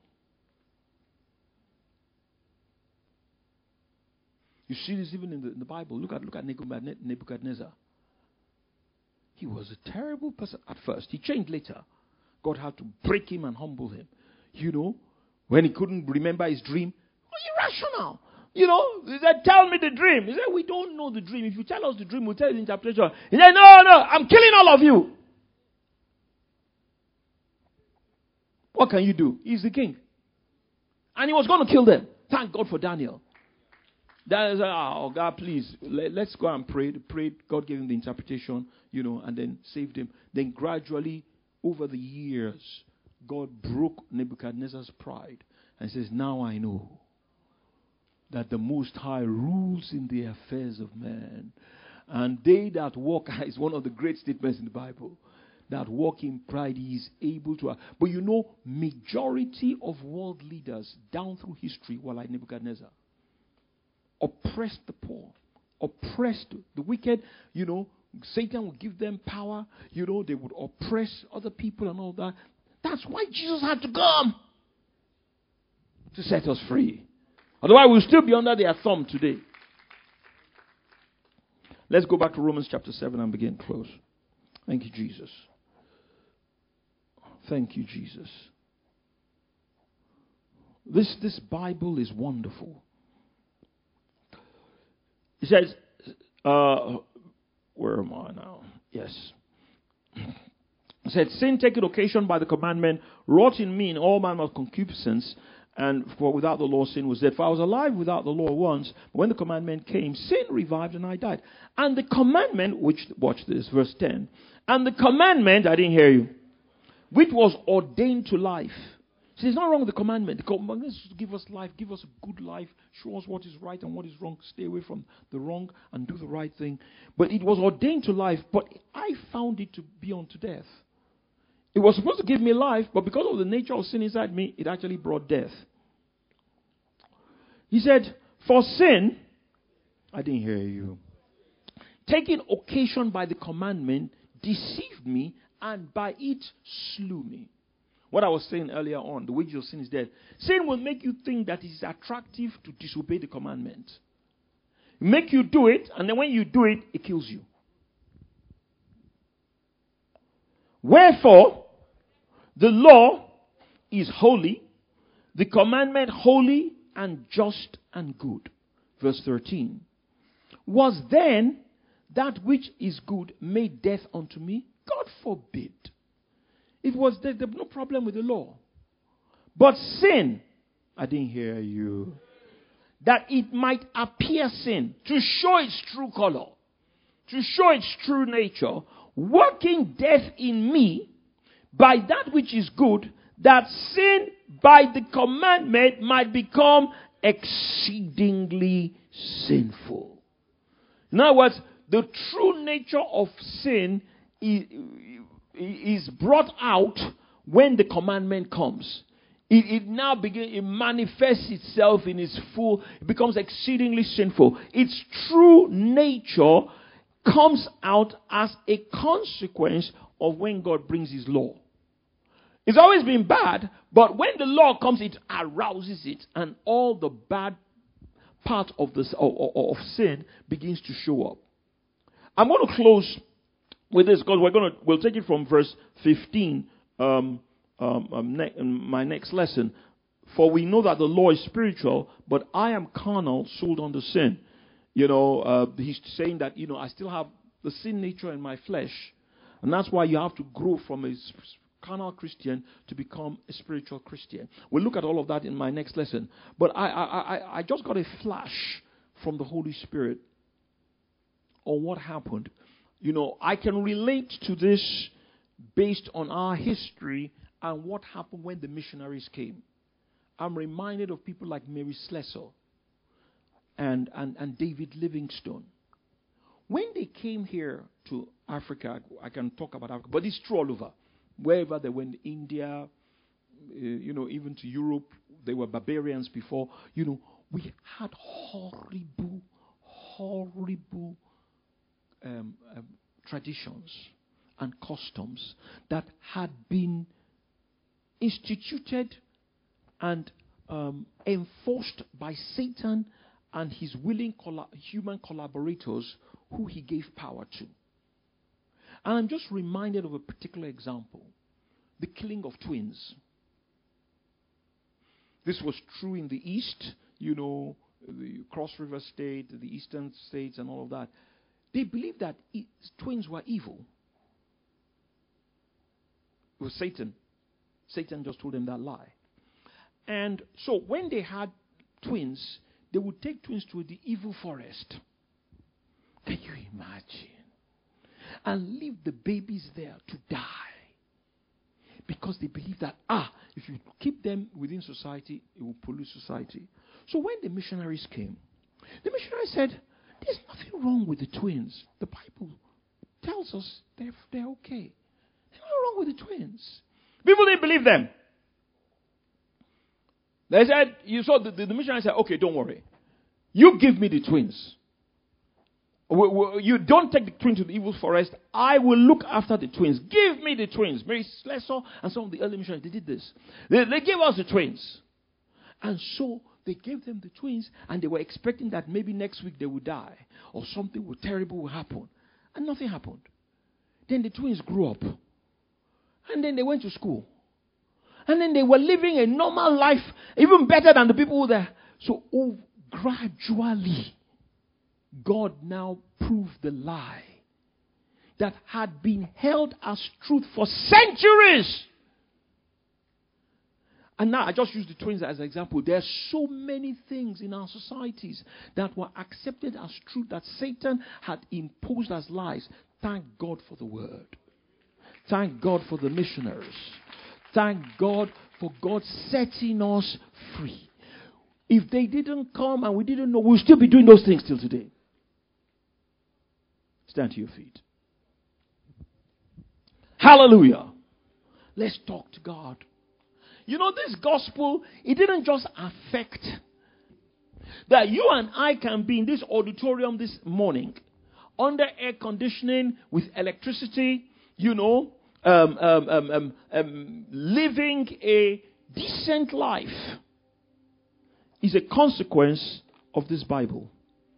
You see this even in the Bible. Look at Nebuchadnezzar. He was a terrible person at first. He changed later. God had to break him and humble him. You know, when he couldn't remember his dream, irrational. You know, he said, tell me the dream. He said, we don't know the dream. If you tell us the dream, we'll tell you the interpretation. He said, no, I'm killing all of you. What can you do? He's the king. And he was going to kill them. Thank God for Daniel. Daniel said, oh, God, please, let's go and pray. Prayed. God gave him the interpretation, you know, and then saved him. Then gradually, over the years, God broke Nebuchadnezzar's pride and says, now I know that the Most High rules in the affairs of man. And they that walk, is one of the great statements in the Bible, that walk in pride, he is able to. But you know, majority of world leaders down through history were like Nebuchadnezzar. Oppressed the poor, oppressed the wicked. You know, Satan would give them power. You know, they would oppress other people and all that. That's why Jesus had to come to set us free. Otherwise, we'll still be under their thumb today. Let's go back to Romans chapter 7 and begin close. Thank you, Jesus. Thank you, Jesus. This Bible is wonderful. It says, where am I now? Yes. It said, sin taking occasion by the commandment wrought in me in all manner of concupiscence, and for without the law sin was dead. For I was alive without the law once, but when the commandment came, sin revived and I died. And the commandment, which, watch this, verse 10, and the commandment, I didn't hear you, which was ordained to life. See, it's not wrong with the commandment. The commandment is to give us life, give us a good life, show us what is right and what is wrong, stay away from the wrong and do the right thing. But it was ordained to life, but I found it to be unto death. It was supposed to give me life, but because of the nature of sin inside me, it actually brought death. He said, for sin, I didn't hear you, taking occasion by the commandment, deceived me, and by it slew me. What I was saying earlier on, the wages of sin is death. Sin will make you think that it is attractive to disobey the commandment. Make you do it, and then when you do it, it kills you. Wherefore, the law is holy, the commandment holy and just and good. Verse 13. Was then that which is good made death unto me? God forbid. It was there's no problem with the law. But sin, I didn't hear you, that it might appear sin, to show its true color, to show its true nature, working death in me by that which is good, that sin by the commandment might become exceedingly sinful. In other words, the true nature of sin is brought out when the commandment comes. It now begins, it manifests itself in its full, it becomes exceedingly sinful. Its true nature comes out as a consequence of when God brings his law. It's always been bad, but when the law comes, it arouses it, and all the bad part of this of sin begins to show up. I'm going to close with this because we'll take it from verse 15. My next lesson. For we know that the law is spiritual, but I am carnal, sold under sin. He's saying that I still have the sin nature in my flesh, and that's why you have to grow from a carnal Christian to become a spiritual Christian. We'll look at all of that in my next lesson. But I just got a flash from the Holy Spirit on what happened. I can relate to this based on our history and what happened when the missionaries came. I'm reminded of people like Mary Slessor and David Livingstone. When they came here to Africa, I can talk about Africa, but it's true all over. Wherever they went, India, even to Europe, they were barbarians before. We had horrible traditions and customs that had been instituted and enforced by Satan and his willing human collaborators who he gave power to. And I'm just reminded of a particular example. The killing of twins. This was true in the East, the Cross River State, the Eastern states and all of that. They believed that twins were evil. It was Satan. Satan just told them that lie. And so when they had twins, they would take twins to the evil forest. Can you imagine? And leave the babies there to die. Because they believe that, if you keep them within society, it will pollute society. So when the missionaries came, the missionaries said, there's nothing wrong with the twins. The Bible tells us they're okay. There's nothing wrong with the twins. People didn't believe them. They said, the missionary said, okay, don't worry. You give me the twins. You don't take the twins to the evil forest. I will look after the twins. Give me the twins. Mary Slessor and some of the early missionaries, they did this. They gave us the twins. And so they gave them the twins, and they were expecting that maybe next week they would die or something terrible will happen. And nothing happened. Then the twins grew up. And then they went to school. And then they were living a normal life, even better than the people who were there. So gradually, God now proved the lie that had been held as truth for centuries. And now I just use the twins as an example. There are so many things in our societies that were accepted as truth that Satan had imposed as lies. Thank God for the word. Thank God for the missionaries. Thank God for God setting us free. If they didn't come and we didn't know, we'll still be doing those things till today. Stand to your feet. Hallelujah. Let's talk to God. This gospel, it didn't just affect that you and I can be in this auditorium this morning under air conditioning with electricity, living a decent life is a consequence of this Bible.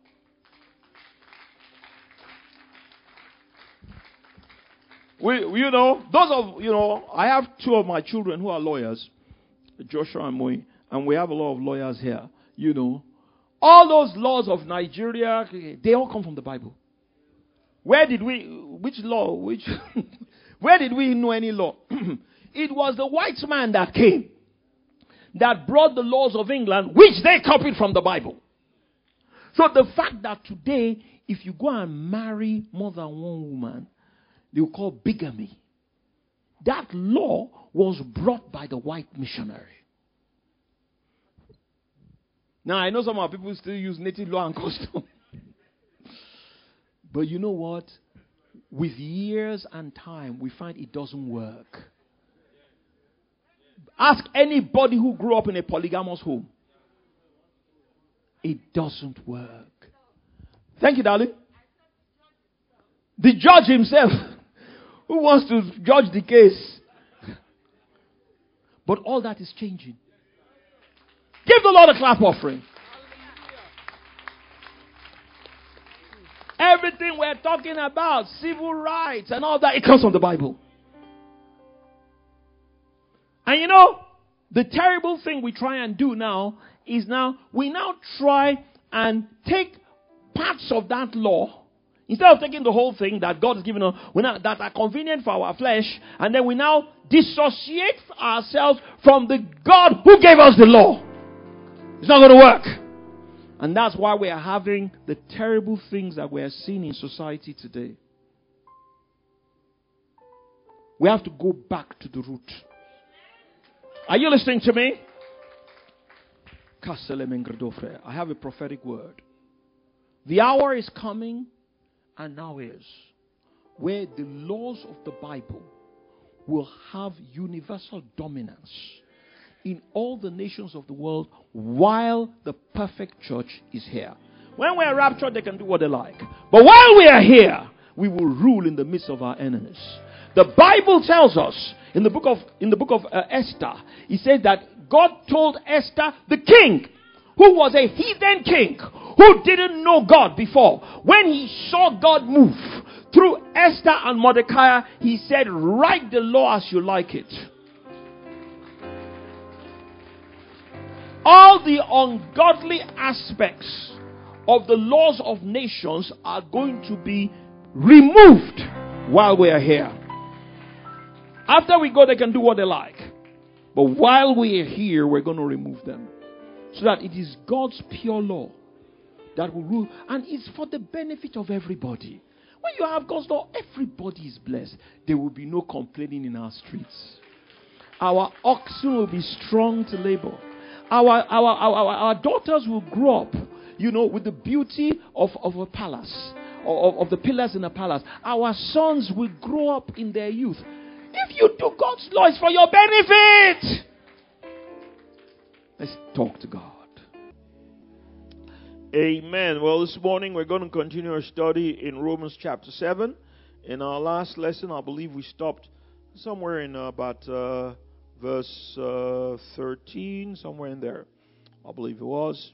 I have two of my children who are lawyers, Joshua and Moi, and we have a lot of lawyers here. All those laws of Nigeria, they all come from the Bible. Where did we know any law? It was the white man that came, that brought the laws of England, which they copied from the Bible. So the fact that today, if you go and marry more than one woman, they will call bigamy. That law was brought by the white missionary. Now, I know some of our people still use native law and custom. But you know what? With years and time, we find it doesn't work. Ask anybody who grew up in a polygamous home. It doesn't work. Thank you, darling. The judge himself, who wants to judge the case. But all that is changing. Give the Lord a clap offering. Everything we're talking about, civil rights and all that, it comes from the Bible. And the terrible thing we try and do now is we try and take parts of that law, instead of taking the whole thing that God has given us, that are convenient for our flesh, and then we now dissociate ourselves from the God who gave us the law. It's not going to work. And that's why we are having the terrible things that we are seeing in society today. We have to go back to the root. Are you listening to me? I have a prophetic word. The hour is coming, and now is, where the laws of the Bible will have universal dominance in all the nations of the world while the perfect church is here. When we are raptured, they can do what they like. But while we are here, we will rule in the midst of our enemies. The Bible tells us in the book of Esther, it says that God told Esther, the king, who was a heathen king, who didn't know God before, when he saw God move through Esther and Mordecai, he said, write the law as you like it. All the ungodly aspects of the laws of nations are going to be removed while we are here. After we go, they can do what they like. But while we are here, we're going to remove them. So that it is God's pure law that will rule. And it's for the benefit of everybody. When you have God's law, everybody is blessed. There will be no complaining in our streets. Our oxen will be strong to labor. Our daughters will grow up, with the beauty of a palace, of the pillars in a palace. Our sons will grow up in their youth. If you do God's law, it's for your benefit. Let's talk to God. Amen. Well, this morning we're going to continue our study in Romans chapter 7. In our last lesson, I believe we stopped somewhere in about verse 13, somewhere in there. I believe it was.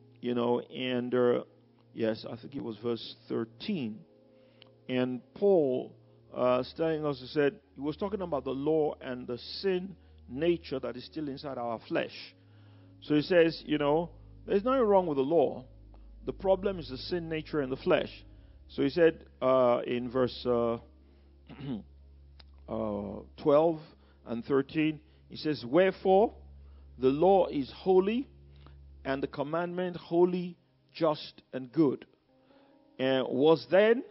Yes, I think it was verse 13. And Paul telling us, he was talking about the law and the sin nature that is still inside our flesh. So he says, there's nothing wrong with the law. The problem is the sin nature in the flesh. So he said in verse 12 and 13, he says, wherefore the law is holy, and the commandment holy, just, and good. And was then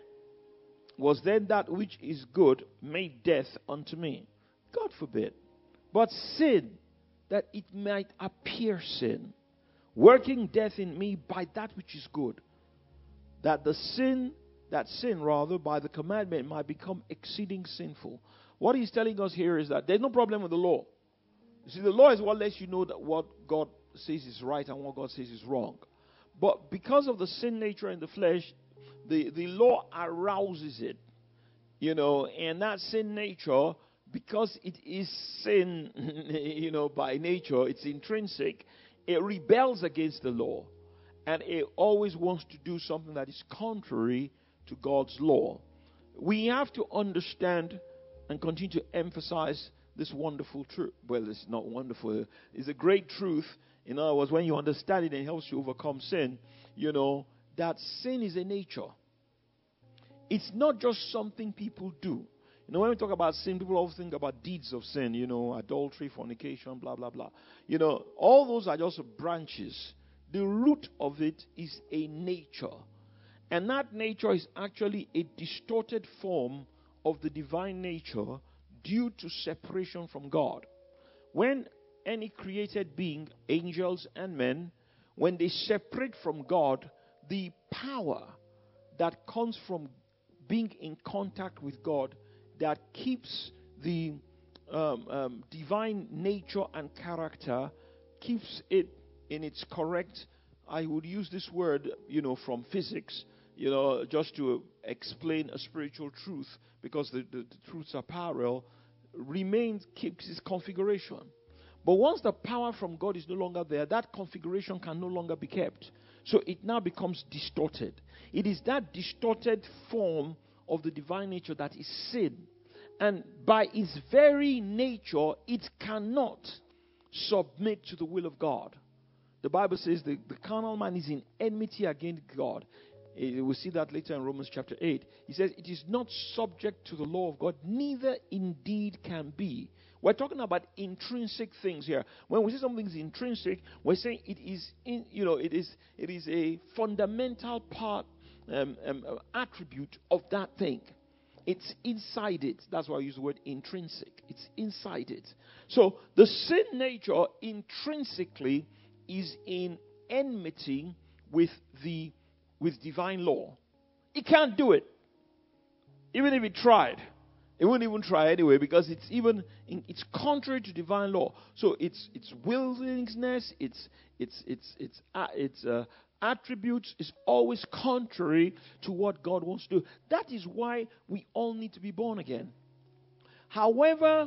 that which is good made death unto me? God forbid. But sin, that it might appear sin, working death in me by that which is good, that sin by the commandment might become exceeding sinful. What he's telling us here is that there's no problem with the law. You see, the law is what lets you know that what God says is right and what God says is wrong. But because of the sin nature in the flesh, the law arouses it. And that sin nature, because it is sin, by nature, it's intrinsic, it rebels against the law. And it always wants to do something that is contrary to God's law. We have to understand and continue to emphasize this wonderful truth. Well, it's not wonderful. It's a great truth. In other words, when you understand it and it helps you overcome sin, that sin is a nature. It's not just something people do. When we talk about sin, people always think about deeds of sin, adultery, fornication, blah, blah, blah. All those are just branches. The root of it is a nature. And that nature is actually a distorted form of the divine nature due to separation from God. When any created being, angels and men, when they separate from God, the power that comes from being in contact with God, that keeps the divine nature and character, keeps it in its correct, I would use this word, from physics, just to explain a spiritual truth, because the truths are parallel, keeps its configuration. But once the power from God is no longer there, that configuration can no longer be kept. So it now becomes distorted. It is that distorted form of the divine nature that is sin. And by its very nature, it cannot submit to the will of God. The Bible says the carnal man is in enmity against God. We'll see that later in Romans chapter 8. He says it is not subject to the law of God, neither indeed can be. We're talking about intrinsic things here. When we say something is intrinsic, we're saying it is a fundamental part, attribute of that thing. It's inside it. That's why I use the word intrinsic. It's inside it. So the sin nature intrinsically is in enmity with divine law. It can't do it. Even if it tried. It wouldn't even try anyway, because it's contrary to divine law. So its willingness, its attributes is always contrary to what God wants to do. That is why we all need to be born again. However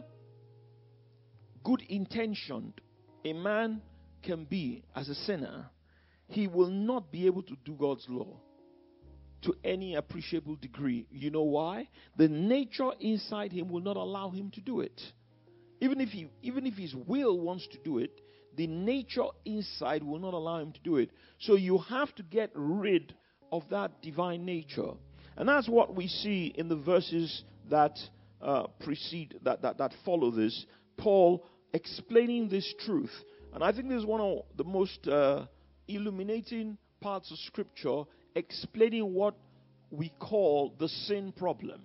good intentioned a man can be as a sinner, he will not be able to do God's law to any appreciable degree. You know why? The nature inside him will not allow him to do it. Even if his will wants to do it, the nature inside will not allow him to do it. So you have to get rid of that divine nature. And that's what we see in the verses that precede, that follow this. Paul explaining this truth. And I think this is one of the most illuminating parts of Scripture, explaining what we call the sin problem.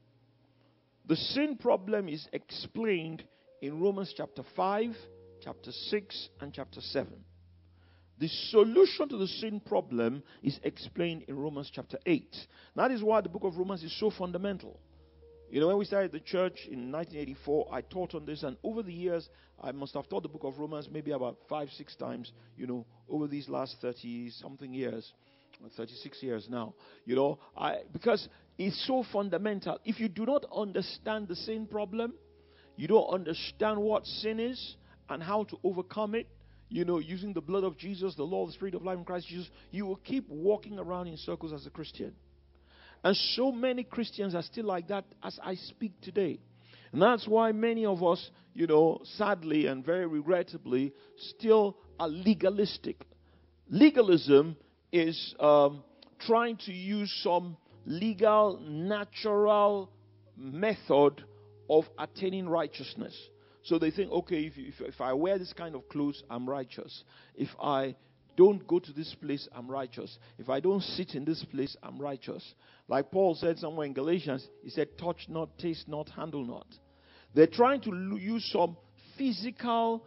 The sin problem is explained in Romans chapter 5, chapter 6, and chapter 7. The solution to the sin problem is explained in Romans chapter 8. That is why the book of Romans is so fundamental. You know, when we started the church in 1984, I taught on this, and over the years, I must have taught the book of Romans maybe about 5-6 times, over these last 30-something years, 36 years now, because it's so fundamental. If you do not understand the sin problem, you don't understand what sin is and how to overcome it, using the blood of Jesus, the law of the Spirit of life in Christ Jesus, you will keep walking around in circles as a Christian. And so many Christians are still like that as I speak today. And that's why many of us, sadly and very regrettably, still are legalistic. Legalism is trying to use some legal, natural method of attaining righteousness. So they think, okay, if I wear this kind of clothes, I'm righteous. If I don't go to this place, I'm righteous. If I don't sit in this place, I'm righteous. Like Paul said somewhere in Galatians, he said, touch not, taste not, handle not. They're trying to use some physical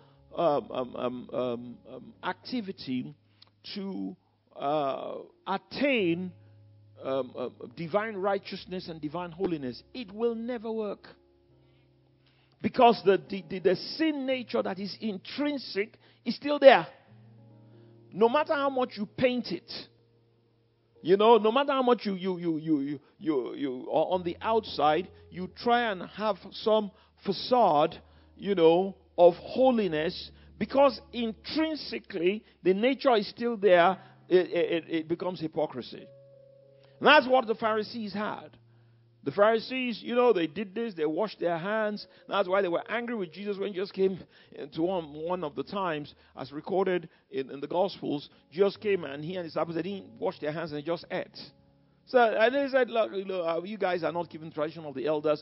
activity to attain divine righteousness and divine holiness. It will never work. Because the sin nature that is intrinsic is still there. No matter how much you paint it, no matter how much you on the outside, you try and have some facade, of holiness, because intrinsically the nature is still there, it becomes hypocrisy. And that's what the Pharisees had. The Pharisees, they did this, they washed their hands. That's why they were angry with Jesus when Jesus came to one of the times, as recorded in the Gospels. Jesus came and he and his disciples, they didn't wash their hands and they just ate. So, and they said, look, you guys are not keeping the tradition of the elders.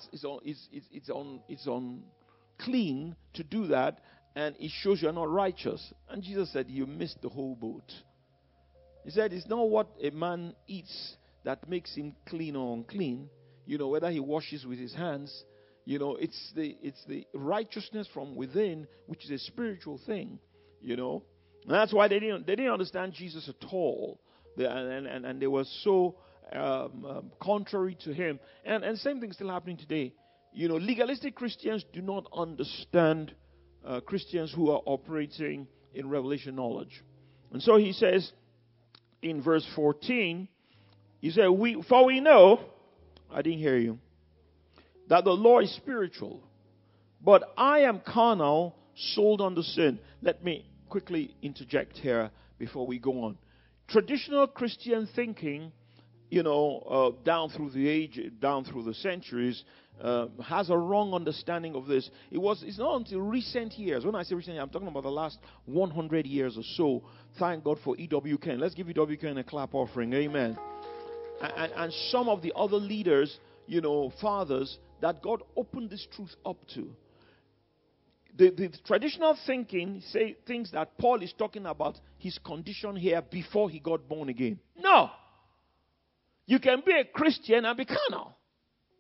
It's unclean to do that, and it shows you're not righteous. And Jesus said, you missed the whole boat. He said, it's not what a man eats that makes him clean or unclean, whether he washes with his hands, it's the righteousness from within, which is a spiritual thing, and that's why they didn't understand Jesus at all, and they were so contrary to him, and same thing still happening today. Legalistic Christians do not understand Christians who are operating in revelation knowledge, and so he says in verse 14. He said, for we know, I didn't hear you, that the law is spiritual, but I am carnal, sold under sin. Let me quickly interject here before we go on. Traditional Christian thinking, down through the age, down through the centuries, has a wrong understanding of this. It's not until recent years. When I say recent years, I'm talking about the last 100 years or so. Thank God for E.W. Kenyon. Let's give E.W. Kenyon a clap offering. Amen. And some of the other leaders, fathers, that God opened this truth up to. The traditional thinking say things that Paul is talking about his condition here before he got born again. No. You can be a Christian and be carnal.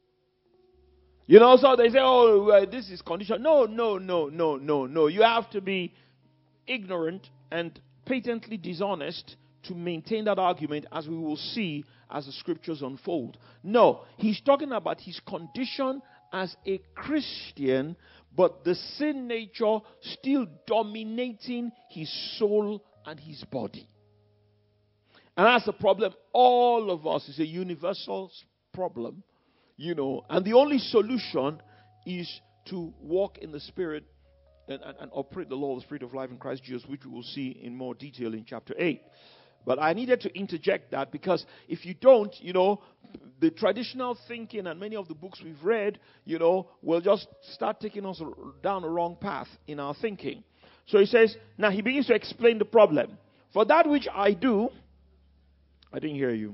So they say, oh, this is condition. No. You have to be ignorant and patently dishonest to maintain that argument, as we will see as the scriptures unfold. No, he's talking about his condition as a Christian, but the sin nature still dominating his soul and his body. And that's the problem. All of us, is a universal problem, and the only solution is to walk in the Spirit and operate the law of the Spirit of life in Christ Jesus, which we will see in more detail in chapter 8. But I needed to interject that, because if you don't, the traditional thinking and many of the books we've read, will just start taking us down a wrong path in our thinking. So he says, now he begins to explain the problem. For that which I do, I didn't hear you.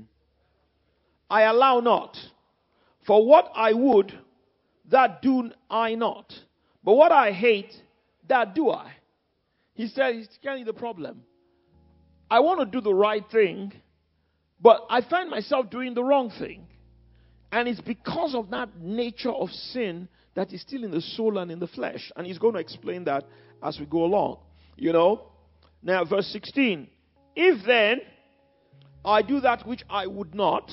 I allow not. For what I would, that do I not. But what I hate, that do I. He said, he's telling you the problem. I want to do the right thing, but I find myself doing the wrong thing. And it's because of that nature of sin that is still in the soul and in the flesh. And he's going to explain that as we go along. Now, verse 16. If then I do that which I would not,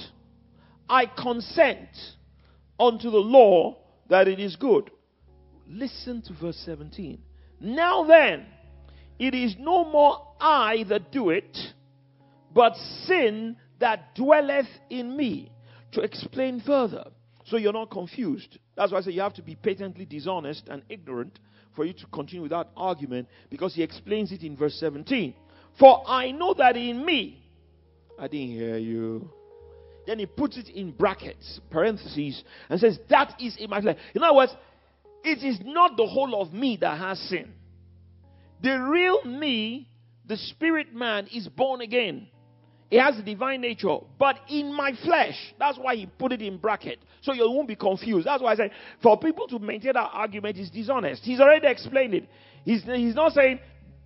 I consent unto the law that it is good. Listen to verse 17. Now then, it is no more I that do it, but sin that dwelleth in me. To explain further, so you're not confused. That's why I say you have to be patently dishonest and ignorant for you to continue with that argument, because he explains it in verse 17. For I know that in me, I didn't hear you. Then he puts it in brackets, parentheses, and says, that is in my flesh. In other words, it is not the whole of me that has sin. The real me, the spirit man, is born again. It has a divine nature, but in my flesh. That's why he put it in bracket, so you won't be confused. That's why I say, for people to maintain that argument is dishonest. He's already explained it. He's not saying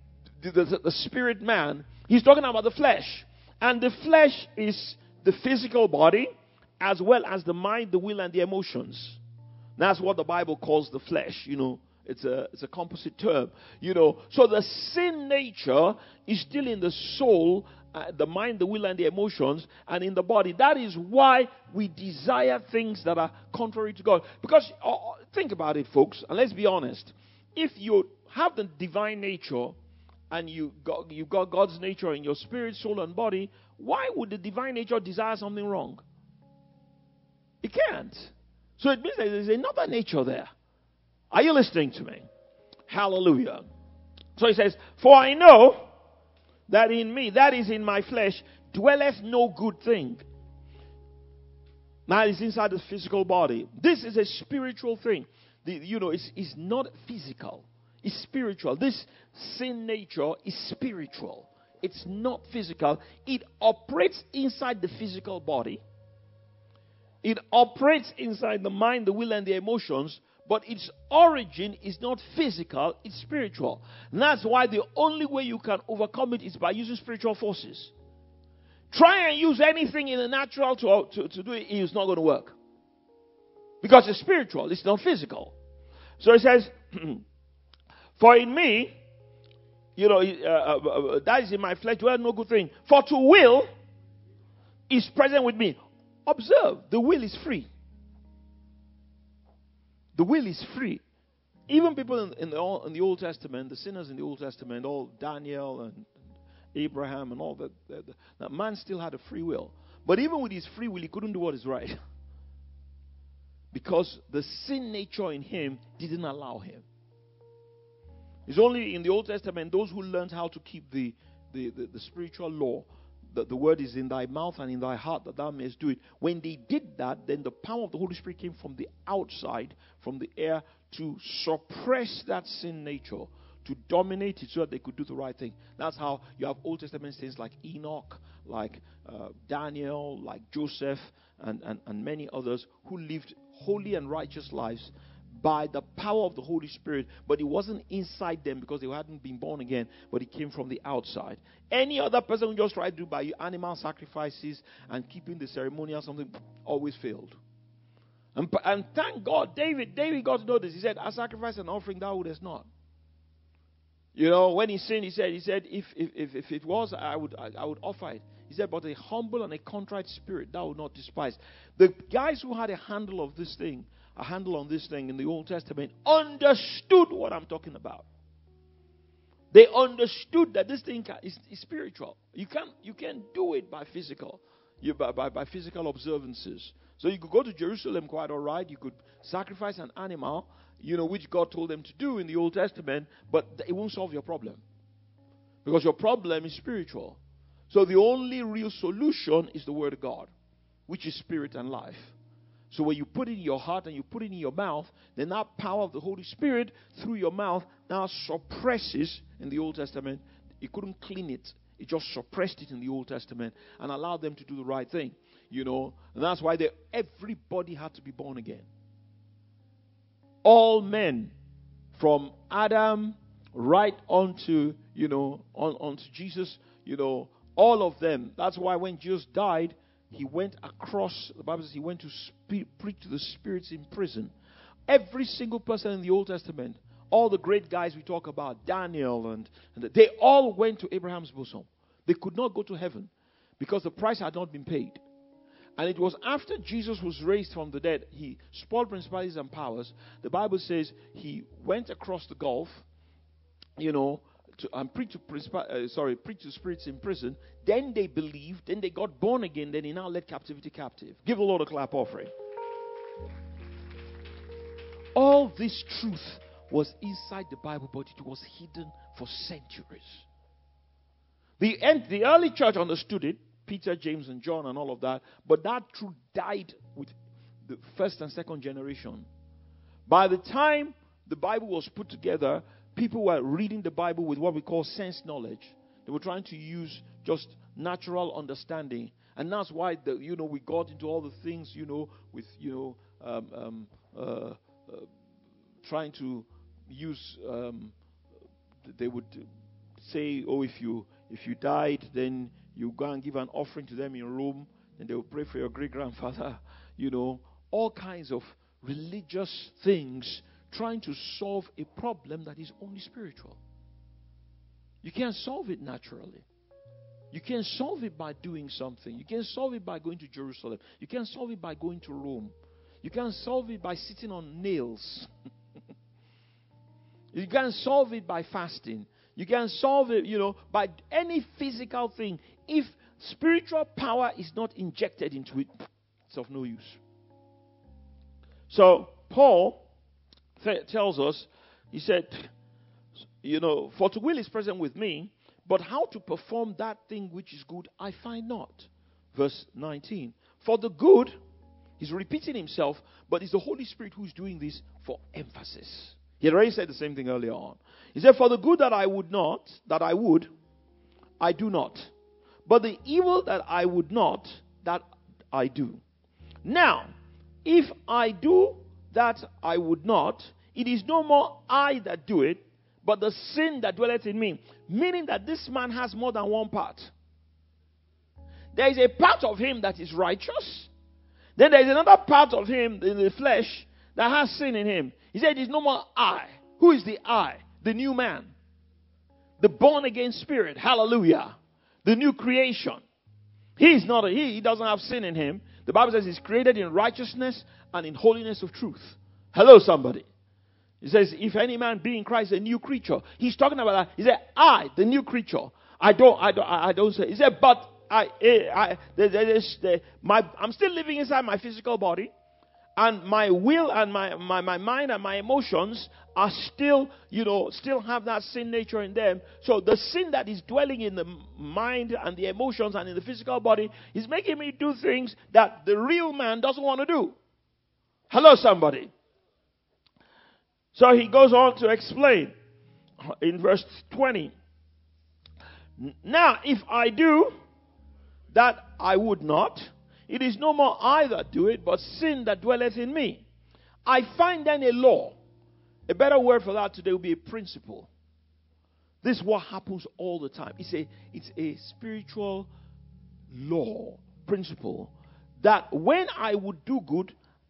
the spirit man. He's talking about the flesh. And the flesh is the physical body, as well as the mind, the will, and the emotions. That's what the Bible calls the flesh, It's a composite term, So the sin nature is still in the soul, the mind, the will, and the emotions, and in the body. That is why we desire things that are contrary to God. Because think about it, folks, and let's be honest. If you have the divine nature and you've got God's nature in your spirit, soul, and body, why would the divine nature desire something wrong? It can't. So it means that there's another nature there. Are you listening to me? Hallelujah. So he says, for I know that in me, that is in my flesh, dwelleth no good thing. Now it's inside the physical body. This is a spiritual thing. It's not physical. It's spiritual. This sin nature is spiritual. It's not physical. It operates inside the physical body. It operates inside the mind, the will, and the emotions. But its origin is not physical, it's spiritual. And that's why the only way you can overcome it is by using spiritual forces. Try and use anything in the natural to do it, it's not going to work. Because it's spiritual, it's not physical. So it says, for in me, that is in my flesh, dwell no good thing. For to will is present with me. Observe, the will is free. The will is free. Even people in the Old Testament, the sinners in the Old Testament, all Daniel and Abraham and all that man still had a free will. But even with his free will, he couldn't do what is right. Because the sin nature in him didn't allow him. It's only in the Old Testament those who learned how to keep the spiritual law. The word is in thy mouth and in thy heart that thou mayest do it. When they did that, then the power of the Holy Spirit came from the outside, from the air, to suppress that sin nature, to dominate it so that they could do the right thing. That's how you have Old Testament saints like Enoch, like Daniel, like Joseph, and many others who lived holy and righteous lives by the power of the Holy Spirit, but it wasn't inside them because they hadn't been born again, but it came from the outside. Any other person who just tried to do by animal sacrifices and keeping the ceremonial something always failed. And thank God, David got to know this. He said, "A sacrifice and offering thou wouldest not." You know, when he sinned, he said, if it was, I would offer it. He said, "But a humble and a contrite spirit thou would not despise." The guys who had a handle on this thing in the Old Testament understood what I'm talking about. They understood that this thing is spiritual. You can't do it by physical, by physical observances. So you could go to Jerusalem quite all right. You could sacrifice an animal, which God told them to do in the Old Testament, but it won't solve your problem. Because your problem is spiritual. So the only real solution is the Word of God, which is spirit and life. So when you put it in your heart and you put it in your mouth, then that power of the Holy Spirit through your mouth now suppresses. In the Old Testament, it couldn't clean it. It just suppressed it in the Old Testament and allowed them to do the right thing. And that's why everybody had to be born again. All men, from Adam right onto Jesus, all of them. That's why when Jesus died, he went across, the Bible says he went to preach to the spirits in prison. Every single person in the Old Testament, all the great guys we talk about, Daniel, and they all went to Abraham's bosom. They could not go to heaven because the price had not been paid. And it was after Jesus was raised from the dead, he spoiled principalities and powers. The Bible says he went across the gulf, and preach to spirits in prison. Then they believed, then they got born again, then he now led captivity captive. Give the Lord a clap offering. All this truth was inside the Bible, but it was hidden for centuries. The early church understood it, Peter, James, and John, and all of that, but that truth died with the first and second generation. By the time the Bible was put together, people were reading the Bible with what we call sense knowledge. They were trying to use just natural understanding. And that's why, we got into all the things, with, trying to use, they would say, oh, if you died, then you go and give an offering to them in Rome, and they will pray for your great-grandfather. All kinds of religious things trying to solve a problem that is only spiritual. You can't solve it naturally. You can't solve it by doing something. You can't solve it by going to Jerusalem. You can't solve it by going to Rome. You can't solve it by sitting on nails. You can't solve it by fasting. You can't solve it, by any physical thing. If spiritual power is not injected into it, it's of no use. So, Paul tells us, he said, for to will is present with me, but how to perform that thing which is good, I find not. Verse 19. For the good, he's repeating himself, but it's the Holy Spirit who's doing this for emphasis. He had already said the same thing earlier on. He said, for the good that I would, I do not. But the evil that I would not, that I do. Now, if I do that I would not, it is no more I that do it, but the sin that dwelleth in me. Meaning that this man has more than one part. There is a part of him that is righteous. Then there is another part of him in the flesh that has sin in him. He said it is no more I. Who is the I? The new man. The born again spirit. Hallelujah. The new creation. He doesn't have sin in him. The Bible says he's created in righteousness and in holiness of truth. Hello, somebody. He says, if any man be in Christ, a new creature. He's talking about that. He said, I, the new creature. I don't say. He said, but I'm still living inside my physical body. And my will and my mind and my emotions are still have that sin nature in them. So the sin that is dwelling in the mind and the emotions and in the physical body is making me do things that the real man doesn't want to do. Hello, somebody. So he goes on to explain in verse 20. Now, if I do that I would not, it is no more I that do it, but sin that dwelleth in me. I find then a law. A better word for that today would be a principle. This is what happens all the time. It's a spiritual law, principle, that when I would do good,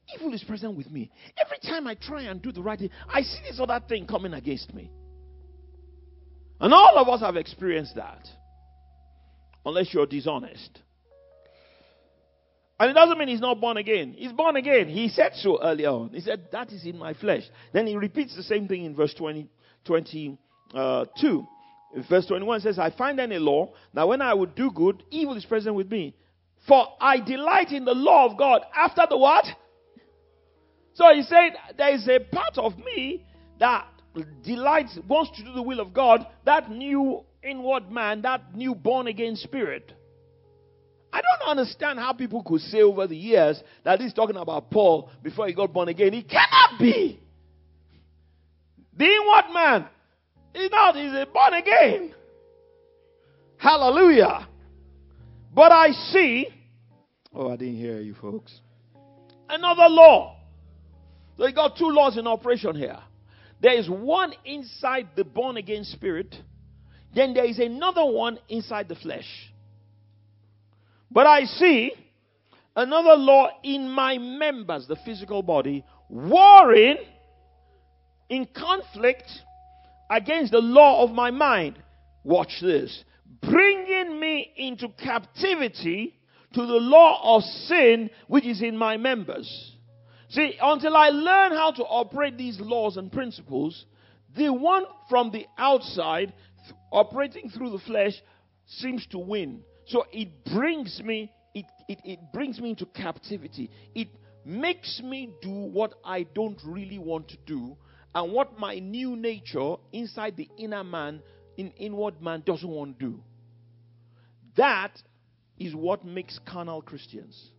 evil is present with me. Every time I try and do the right thing, I see this other thing coming against me. And all of us have experienced that. Unless you're dishonest. And it doesn't mean he's not born again. He's born again. He said so earlier on. He said, that is in my flesh. Then he repeats the same thing in verse 22. Verse 21 says, I find then a law, that when I would do good, evil is present with me. For I delight in the law of God after the what? So he said, there is a part of me that delights, wants to do the will of God, that new inward man, that new born again spirit. I don't understand how people could say over the years that he's talking about Paul before he got born again. He cannot be. The inward man is not, he's a born again. Hallelujah. But I see, I didn't hear you folks, another law. So you got two laws in operation here. There is one inside the born again spirit. Then there is another one inside the flesh. But I see another law in my members, the physical body, warring in conflict against the law of my mind. Watch this. Bringing me into captivity to the law of sin which is in my members. See, until I learn how to operate these laws and principles, the one from the outside operating through the flesh seems to win. So it brings me into captivity. It makes me do what I don't really want to do, and what my new nature inside the inner man, inward man, doesn't want to do. That is what makes carnal Christians.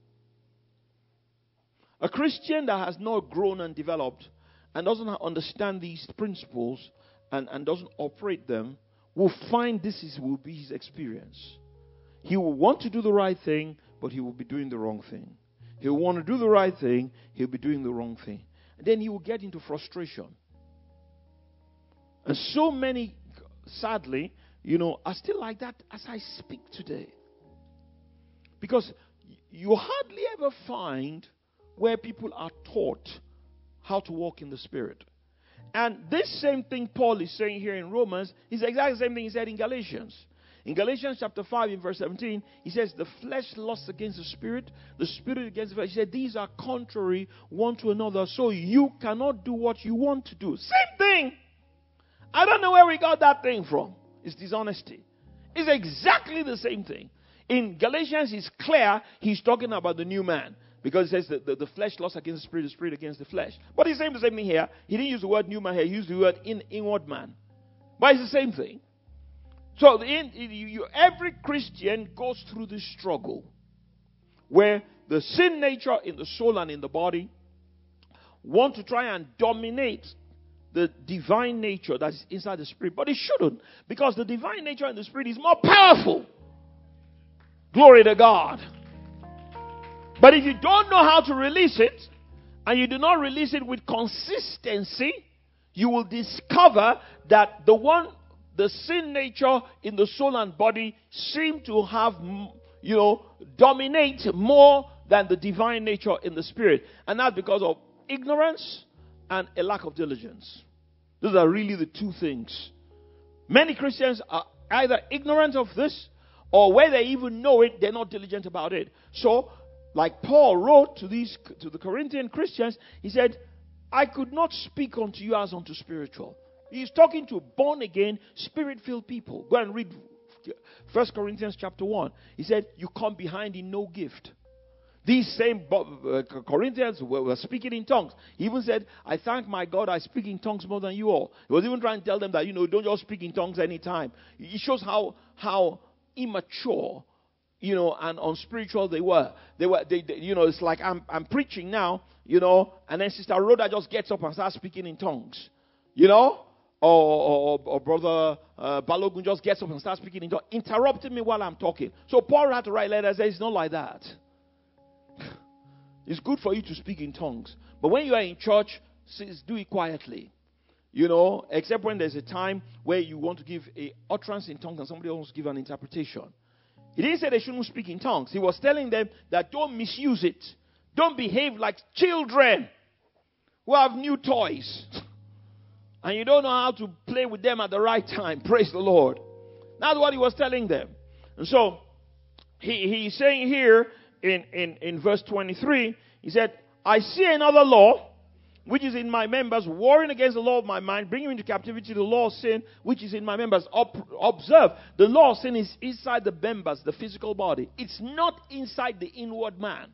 A Christian that has not grown and developed and doesn't understand these principles and doesn't operate them will find will be his experience. He will want to do the right thing, but he will be doing the wrong thing. He will want to do the right thing, he'll be doing the wrong thing. And then he will get into frustration. And so many, sadly, are still like that as I speak today. Because you hardly ever find where people are taught how to walk in the Spirit. And this same thing Paul is saying here in Romans is exactly the same thing he said in Galatians. In Galatians chapter 5 in verse 17, he says, the flesh lusts against the spirit against the flesh. He said, these are contrary one to another, so you cannot do what you want to do. Same thing. I don't know where we got that thing from. It's dishonesty. It's exactly the same thing. In Galatians, it's clear he's talking about the new man. Because it says that the flesh lusts against the spirit against the flesh. But he's saying the same thing here. He didn't use the word new man here. He used the word inward man. But it's the same thing. So every Christian goes through this struggle where the sin nature in the soul and in the body want to try and dominate the divine nature that is inside the spirit. But it shouldn't, because the divine nature in the spirit is more powerful. Glory to God. But if you don't know how to release it, and you do not release it with consistency, you will discover that the sin nature in the soul and body seem to have, dominate more than the divine nature in the spirit. And that's because of ignorance and a lack of diligence. Those are really the two things. Many Christians are either ignorant of this, or where they even know it, they're not diligent about it. So, like Paul wrote to the Corinthian Christians, he said, I could not speak unto you as unto spiritual. He's talking to born again, spirit-filled people. Go and read 1 Corinthians chapter 1. He said, you come behind in no gift. These same Corinthians were speaking in tongues. He even said, I thank my God I speak in tongues more than you all. He was even trying to tell them that, don't just speak in tongues anytime. It shows how immature, and unspiritual they were. It's like I'm preaching now, and then Sister Rhoda just gets up and starts speaking in tongues, or Brother Balogun just gets up and starts speaking in tongues, interrupting me while I'm talking. So Paul had to write letters and say, it's not like that. It's good for you to speak in tongues, but when you are in church, do it quietly. Except when there's a time where you want to give a utterance in tongues and somebody else wants to give an interpretation. He didn't say they shouldn't speak in tongues. He was telling them that don't misuse it. Don't behave like children who have new toys. And you don't know how to play with them at the right time. Praise the Lord. That's what he was telling them. And so, he's saying here in verse 23, he said, I see another law, which is in my members, warring against the law of my mind, bringing me into captivity the law of sin, which is in my members. Observe, the law of sin is inside the members, the physical body. It's not inside the inward man.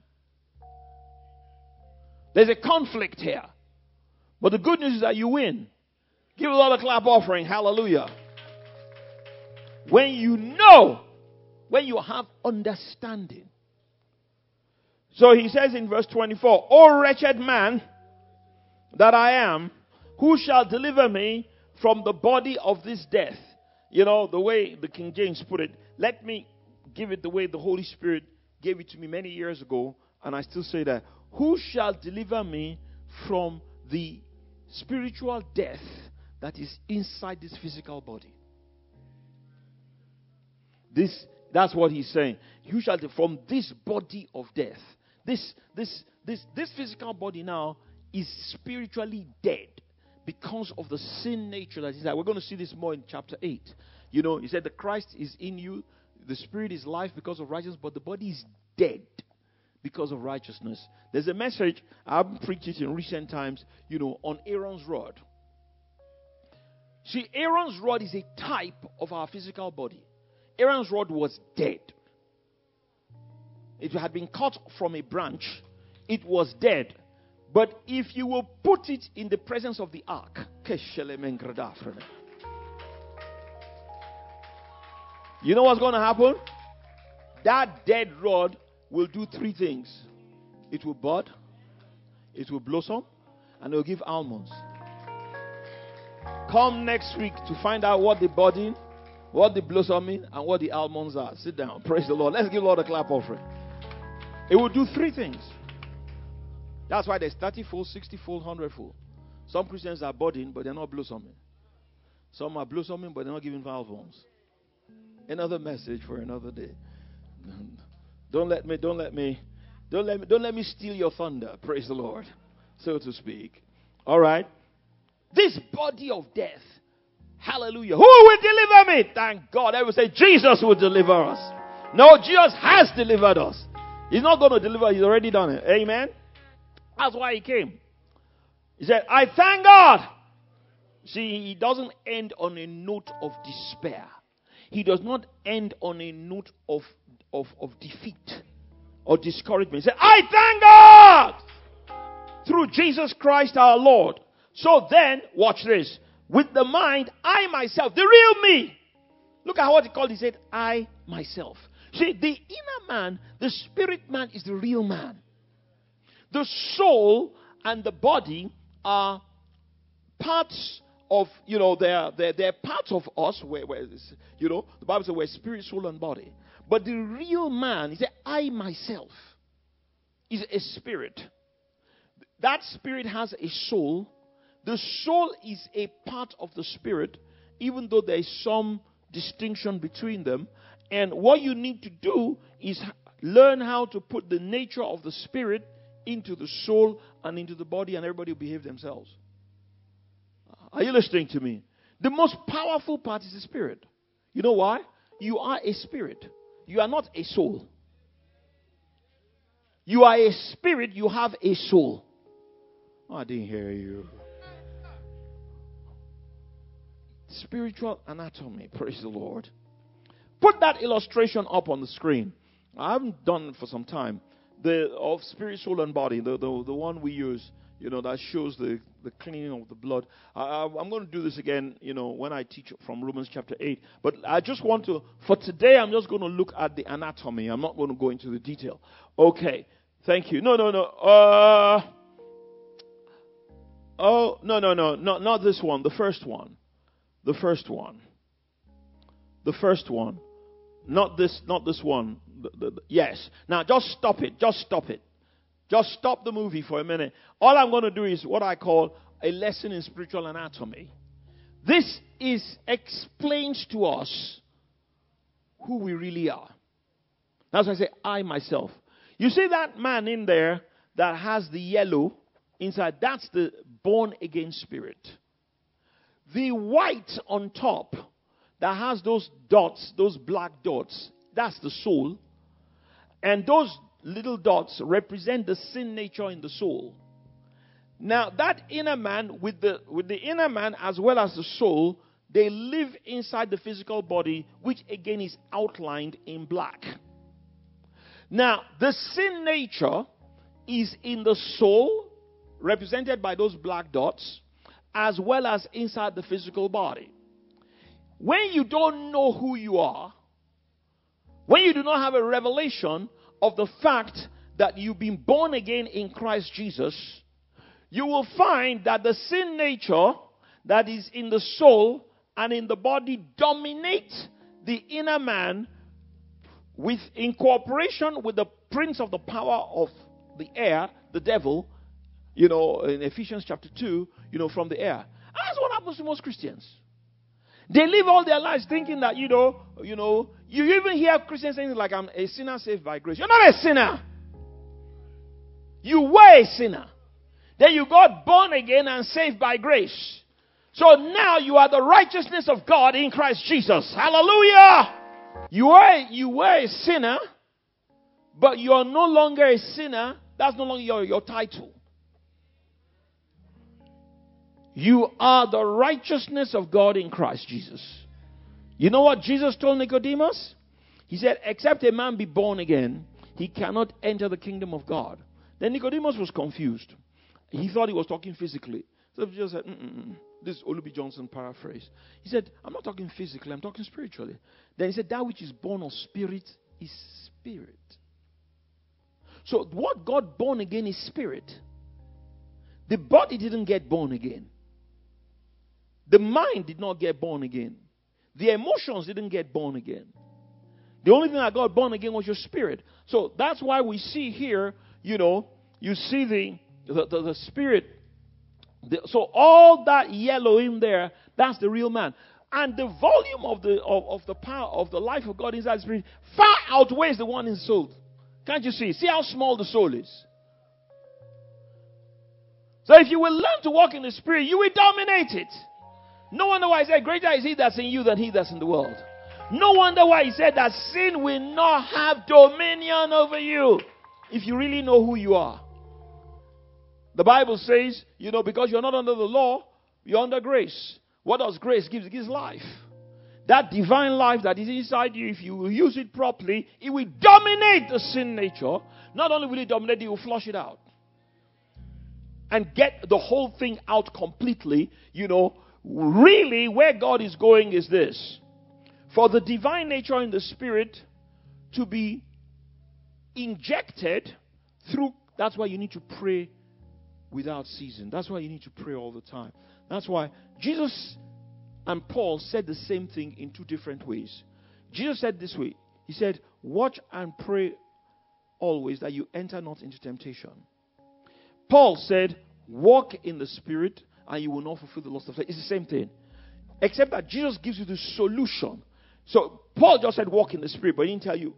There's a conflict here. But the good news is that you win. Give a lot of clap offering. Hallelujah. When you know, when you have understanding. So he says in verse 24, O wretched man that I am, who shall deliver me from the body of this death? You know, the way the King James put it, let me give it the way the Holy Spirit gave it to me many years ago, and I still say that. Who shall deliver me from the spiritual death that is inside this physical body? That's what he's saying. You shall from this body of death. This physical body now is spiritually dead because of the sin nature that is there. We're going to see this more in chapter 8. You know, he said the Christ is in you, the spirit is life because of righteousness, but the body is dead because of righteousness. There's a message, I've preached it in recent times, you know, on Aaron's rod. See, Aaron's rod is a type of our physical body. Aaron's rod was dead. It had been cut from a branch. It was dead. But if you will put it in the presence of the ark, you know what's going to happen? That dead rod will do three things. It will bud, it will blossom, and it will give almonds. Come next week to find out what the budding, what the blossoming, and what the almonds are. Sit down. Praise the Lord. Let's give the Lord a clap offering. It will do three things. That's why there's 30-fold, 60-fold, 100-fold. Some Christians are budding, but they're not blossoming. Some are blossoming, but they're not giving almonds. Another message for another day. Don't let me steal your thunder. Praise the Lord, so to speak. All right. This body of death. Hallelujah. Who will deliver me? Thank God. I will say Jesus will deliver us. No, Jesus has delivered us. He's not going to deliver. He's already done it. Amen. That's why he came. He said, I thank God. See, he doesn't end on a note of despair. He does not end on a note of defeat or discouragement. He said, I thank God through Jesus Christ our Lord. So then, watch this. With the mind, I myself, the real me. Look at what he called. He said, I myself. See, the inner man, the spirit man is the real man. The soul and the body are parts of, you know, they're parts of us. Where you know, the Bible says we're spirit, soul, and body. But the real man, he said, I myself, is a spirit. That spirit has a soul. The soul is a part of the spirit, even though there is some distinction between them. And what you need to do is learn how to put the nature of the spirit into the soul and into the body, and everybody will behave themselves. Are you listening to me? The most powerful part is the spirit. You know why? You are a spirit. You are not a soul. You are a spirit. You have a soul. Oh, I didn't hear you. Spiritual anatomy. Praise the Lord. Put that illustration up on the screen. I haven't done it for some time. Of spirit, soul, and body. The one we use, you know, that shows the cleaning of the blood. I'm going to do this again, you know, when I teach from Romans chapter 8. But I just want to, for today, I'm just going to look at the anatomy. I'm not going to go into the detail. Okay. Thank you. No. Not this one. The first one. Not this one. Yes. Now just stop it. Just stop the movie for a minute. All I'm going to do is what I call a lesson in spiritual anatomy. This explains to us who we really are. That's why I say I myself. You see that man in there that has the yellow inside, that's the born again spirit. The white on top that has those dots, those black dots, that's the soul. And those little dots represent the sin nature in the soul. Now, that inner man, with the inner man as well as the soul, they live inside the physical body, which again is outlined in black. Now, the sin nature is in the soul, represented by those black dots, as well as inside the physical body. When you don't know who you are, when you do not have a revelation of the fact that you've been born again in Christ Jesus, you will find that the sin nature that is in the soul and in the body dominates the inner man in cooperation with the prince of the power of the air, the devil, in Ephesians chapter 2, from the air. That's what happens to most Christians. They live all their lives thinking that, you even hear Christians saying like, I'm a sinner saved by grace. You're not a sinner. You were a sinner. Then you got born again and saved by grace. So now you are the righteousness of God in Christ Jesus. Hallelujah. You were a sinner, but you are no longer a sinner. That's no longer your title. You are the righteousness of God in Christ Jesus. You know what Jesus told Nicodemus? He said, except a man be born again, he cannot enter the kingdom of God. Then Nicodemus was confused. He thought he was talking physically. So he just said, This is Olubi Johnson paraphrase. He said, I'm not talking physically, I'm talking spiritually. Then he said, that which is born of spirit is spirit. So what got born again is spirit. The body didn't get born again. The mind did not get born again. The emotions didn't get born again. The only thing that got born again was your spirit. So that's why we see here, you see the spirit. So all that yellow in there, that's the real man. And the volume of the power of the life of God inside the spirit far outweighs the one in the soul. Can't you see? See how small the soul is. So if you will learn to walk in the spirit, you will dominate it. No wonder why he said, greater is he that's in you than he that's in the world. No wonder why he said that sin will not have dominion over you if you really know who you are. The Bible says, because you're not under the law, you're under grace. What does grace give? It gives life. That divine life that is inside you, if you use it properly, it will dominate the sin nature. Not only will it dominate, it will flush it out. And get the whole thing out completely. Really where God is going is this. For the divine nature in the spirit to be injected through, that's why you need to pray without ceasing. That's why you need to pray all the time. That's why Jesus and Paul said the same thing in two different ways. Jesus said this way. He said, watch and pray always that you enter not into temptation. Paul said, walk in the spirit and you will not fulfill the lust of flesh. It's the same thing. Except that Jesus gives you the solution. So Paul just said walk in the spirit, but he didn't tell you,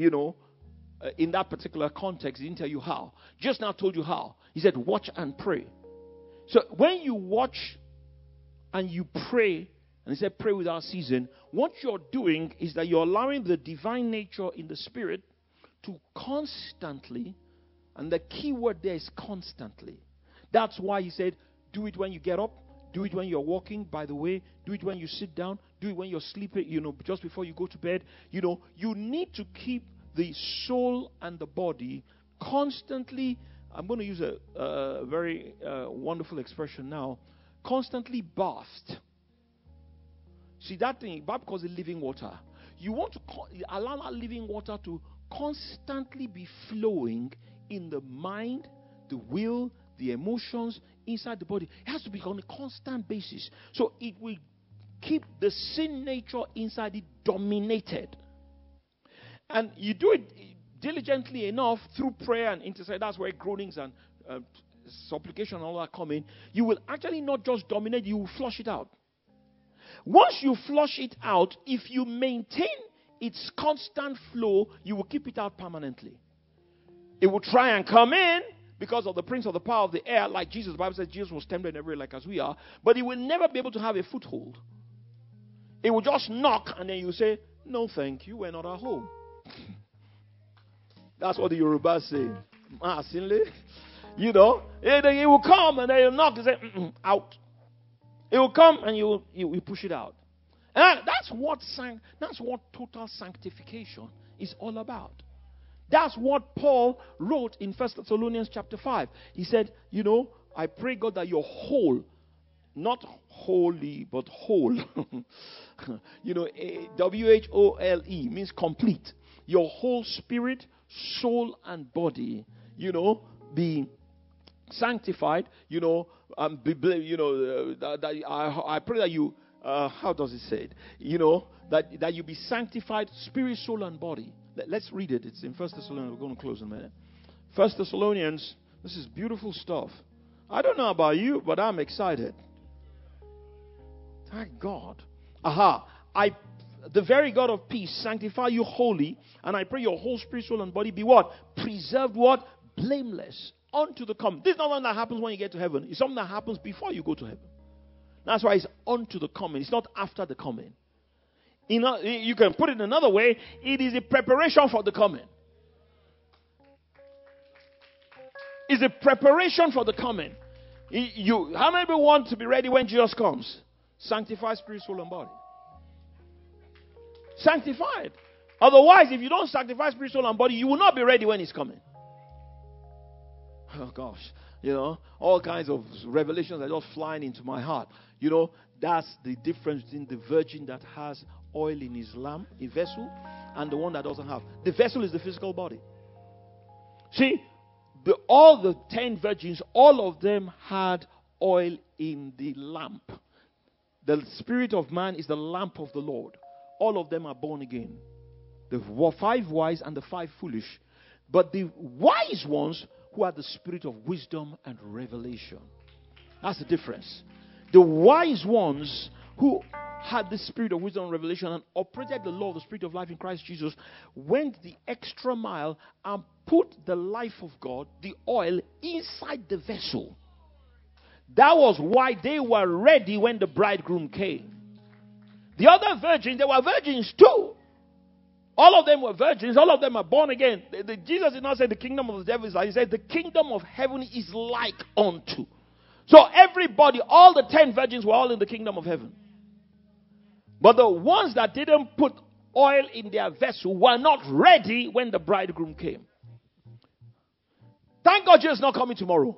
in that particular context, he didn't tell you how. Just now told you how. He said watch and pray. So when you watch and you pray, and he said pray without ceasing, what you're doing is that you're allowing the divine nature in the spirit to constantly, and the key word there is constantly. That's why he said do it when you get up, do it when you're walking, by the way, do it when you sit down, do it when you're sleeping, just before you go to bed. You need to keep the soul and the body constantly, I'm going to use a very wonderful expression now, constantly bathed. See that thing, Bible calls it living water. You want to allow that living water to constantly be flowing in the mind, the will, the emotions, inside the body. It has to be on a constant basis. So it will keep the sin nature inside it dominated. And you do it diligently enough through prayer and intercession. That's where groanings and supplication and all that come in. You will actually not just dominate, you will flush it out. Once you flush it out, if you maintain its constant flow, you will keep it out permanently. It will try and come in, because of the prince of the power of the air, like Jesus. The Bible says Jesus was tempted everywhere like as we are. But he will never be able to have a foothold. It will just knock and then you say, no thank you, we're not at home. That's what the Yoruba say. You know, he will come and then he'll knock and say, out. It will come and you push it out. And that's what total sanctification is all about. That's what Paul wrote in 1 Thessalonians chapter 5. He said, you know, I pray God that you're whole, not holy, but whole. You know, W-H-O-L-E means complete. Your whole spirit, soul, and body, you know, be sanctified. You know, I pray that you. How does it say it? You know, that you be sanctified, spirit, soul, and body. Let's read it. It's in 1 Thessalonians. We're going to close in a minute. 1 Thessalonians, this is beautiful stuff. I don't know about you, but I'm excited. Thank God. The very God of peace sanctify you wholly, and I pray your whole spirit, soul, and body be what? Preserved what? Blameless unto the coming. This is not something that happens when you get to heaven. It's something that happens before you go to heaven. That's why it's unto the coming. It's not after the coming. You can put it another way. It is a preparation for the coming. It's a preparation for the coming. How many people want to be ready when Jesus comes? Sanctify spirit, soul, and body. Sanctified. Otherwise, if you don't sanctify spirit, soul, and body, you will not be ready when He's coming. Oh gosh. You know, all kinds of revelations are just flying into my heart. You know, that's the difference between the virgin that has oil in his lamp, a vessel, and the one that doesn't have. The vessel is the physical body. See, all the 10 virgins, all of them had oil in the lamp. The spirit of man is the lamp of the Lord. All of them are born again. The 5 wise and the 5 foolish. But the wise ones who had the spirit of wisdom and revelation. That's the difference. The wise ones who had the spirit of wisdom and revelation and operated the law of the spirit of life in Christ Jesus went the extra mile and put the life of God, the oil, inside the vessel. That was why they were ready when the bridegroom came. The other virgins, they were virgins too. All of them were virgins. All of them are born again. Jesus did not say the kingdom of the devil is like. He said the kingdom of heaven is like unto. So everybody, all the 10 virgins were all in the kingdom of heaven. But the ones that didn't put oil in their vessel were not ready when the bridegroom came. Thank God Jesus is not coming tomorrow.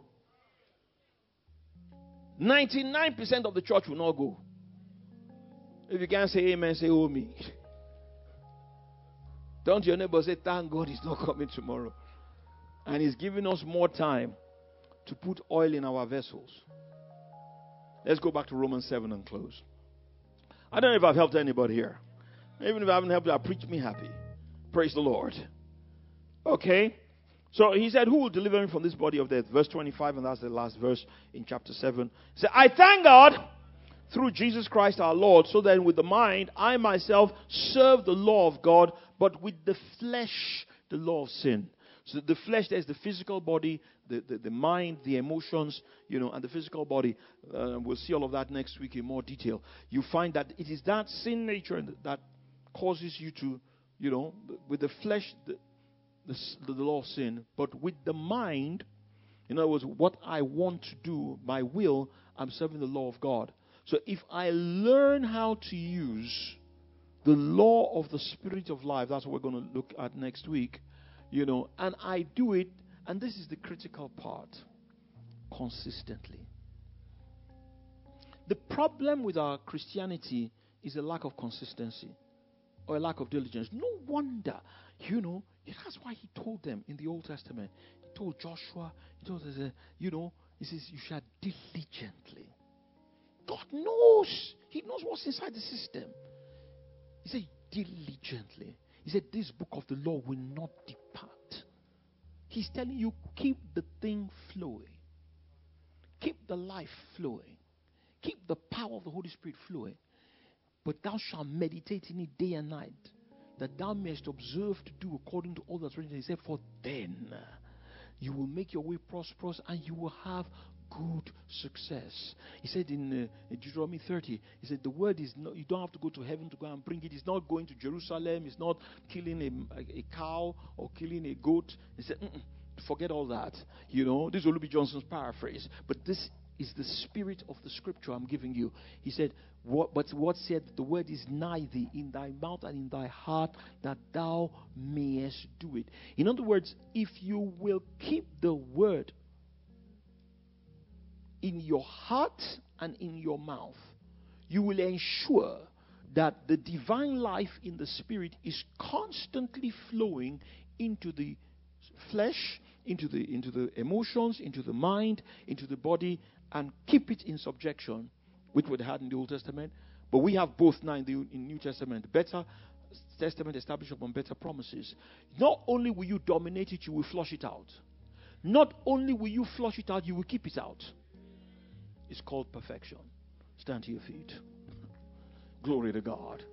99% of the church will not go. If you can't say amen, say oh me. Don't your neighbor say, thank God he's not coming tomorrow. And he's giving us more time to put oil in our vessels. Let's go back to Romans 7 and close. I don't know if I've helped anybody here. Even if I haven't helped you, preach me happy. Praise the Lord. Okay. So he said, who will deliver me from this body of death? Verse 25, and that's the last verse in chapter 7. He said, I thank God through Jesus Christ our Lord, so that with the mind I myself serve the law of God, but with the flesh the law of sin. So the flesh, there's the physical body, the mind, the emotions, and the physical body. We'll see all of that next week in more detail. You find that it is that sin nature that causes you to, with the flesh, the law of sin, but with the mind, in other words, what I want to do, my will, I'm serving the law of God. So if I learn how to use the law of the Spirit of life, that's what we're going to look at next week, and I do it, and this is the critical part, consistently. The problem with our Christianity is a lack of consistency or a lack of diligence. No wonder, that's why he told them in the Old Testament. He told Joshua, he told us, he says, you shall diligently. God knows. He knows what's inside the system. He said, diligently. He said, this book of the law will not depart. He's telling you, keep the thing flowing. Keep the life flowing. Keep the power of the Holy Spirit flowing. But thou shalt meditate in it day and night, that thou mayest observe to do according to all that's written. He said, for then You will make your way prosperous and you will have good success. He said in Deuteronomy 30, he said the word is not, you don't have to go to heaven to go and bring it. It's not going to Jerusalem. It's not killing a cow or killing a goat. He said, forget all that. This will be Johnson's paraphrase. But this is the spirit of the scripture I'm giving you. He said, what said, the word is nigh thee, in thy mouth and in thy heart, that thou mayest do it. In other words, if you will keep the word in your heart and in your mouth, you will ensure that the divine life in the spirit is constantly flowing into the flesh, into the emotions, into the mind, into the body, and keep it in subjection, which we had in the Old Testament. But we have both now in the New Testament. Better Testament established upon better promises. Not only will you dominate it, you will flush it out. Not only will you flush it out, you will keep it out. It's called perfection. Stand to your feet. Glory to God.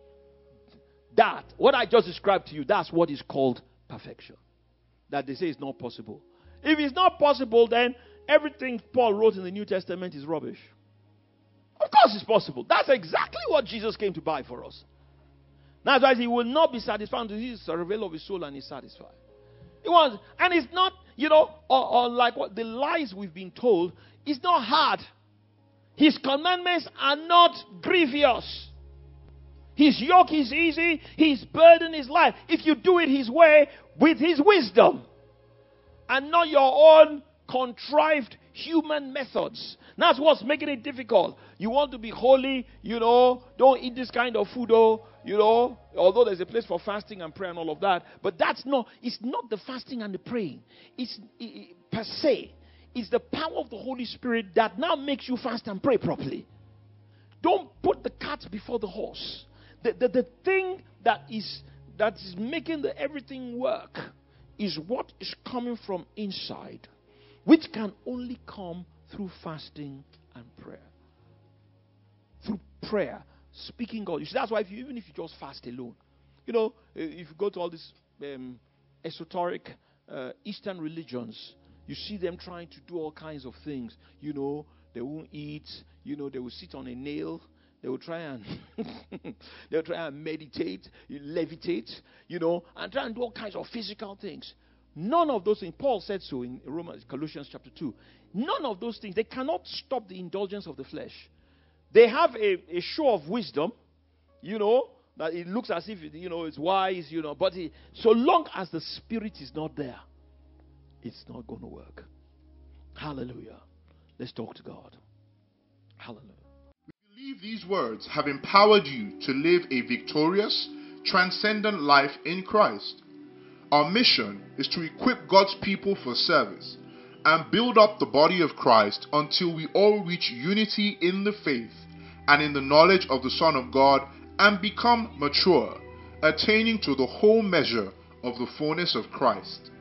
That, what I just described to you, that's what is called perfection. That they say is not possible. If it's not possible, then everything Paul wrote in the New Testament is rubbish. Of course it's possible. That's exactly what Jesus came to buy for us. That's why he will not be satisfied until he is the reveal of his soul and is satisfied. It was, and it's not, or like what the lies we've been told, it's not hard. His commandments are not grievous. His yoke is easy. His burden is light. If you do it his way with his wisdom and not your own contrived human methods. That's what's making it difficult. You want to be holy, don't eat this kind of food, although there's a place for fasting and prayer and all of that. But it's not the fasting and the praying. It's per se. It's the power of the Holy Spirit that now makes you fast and pray properly. Don't put the cart before the horse. The thing that is making everything work is what is coming from inside, which can only come through fasting and prayer. Through prayer, speaking God. You see, that's why even if you just fast alone, if you go to all these esoteric Eastern religions, you see them trying to do all kinds of things. They won't eat. They will sit on a nail. They will try and meditate, levitate, and try and do all kinds of physical things. None of those things. Paul said so in Colossians chapter 2. None of those things. They cannot stop the indulgence of the flesh. They have a show of wisdom, that it looks as if it's wise, but so long as the spirit is not there, it's not going to work. Hallelujah. Let's talk to God. Hallelujah. We believe these words have empowered you to live a victorious, transcendent life in Christ. Our mission is to equip God's people for service and build up the body of Christ until we all reach unity in the faith and in the knowledge of the Son of God and become mature, attaining to the whole measure of the fullness of Christ.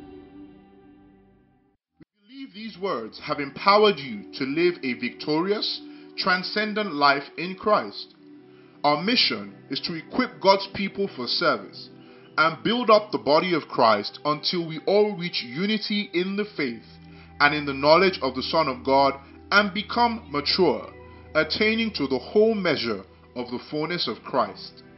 We believe these words have empowered you to live a victorious, transcendent life in Christ. Our mission is to equip God's people for service and build up the body of Christ until we all reach unity in the faith and in the knowledge of the Son of God and become mature, attaining to the whole measure of the fullness of Christ.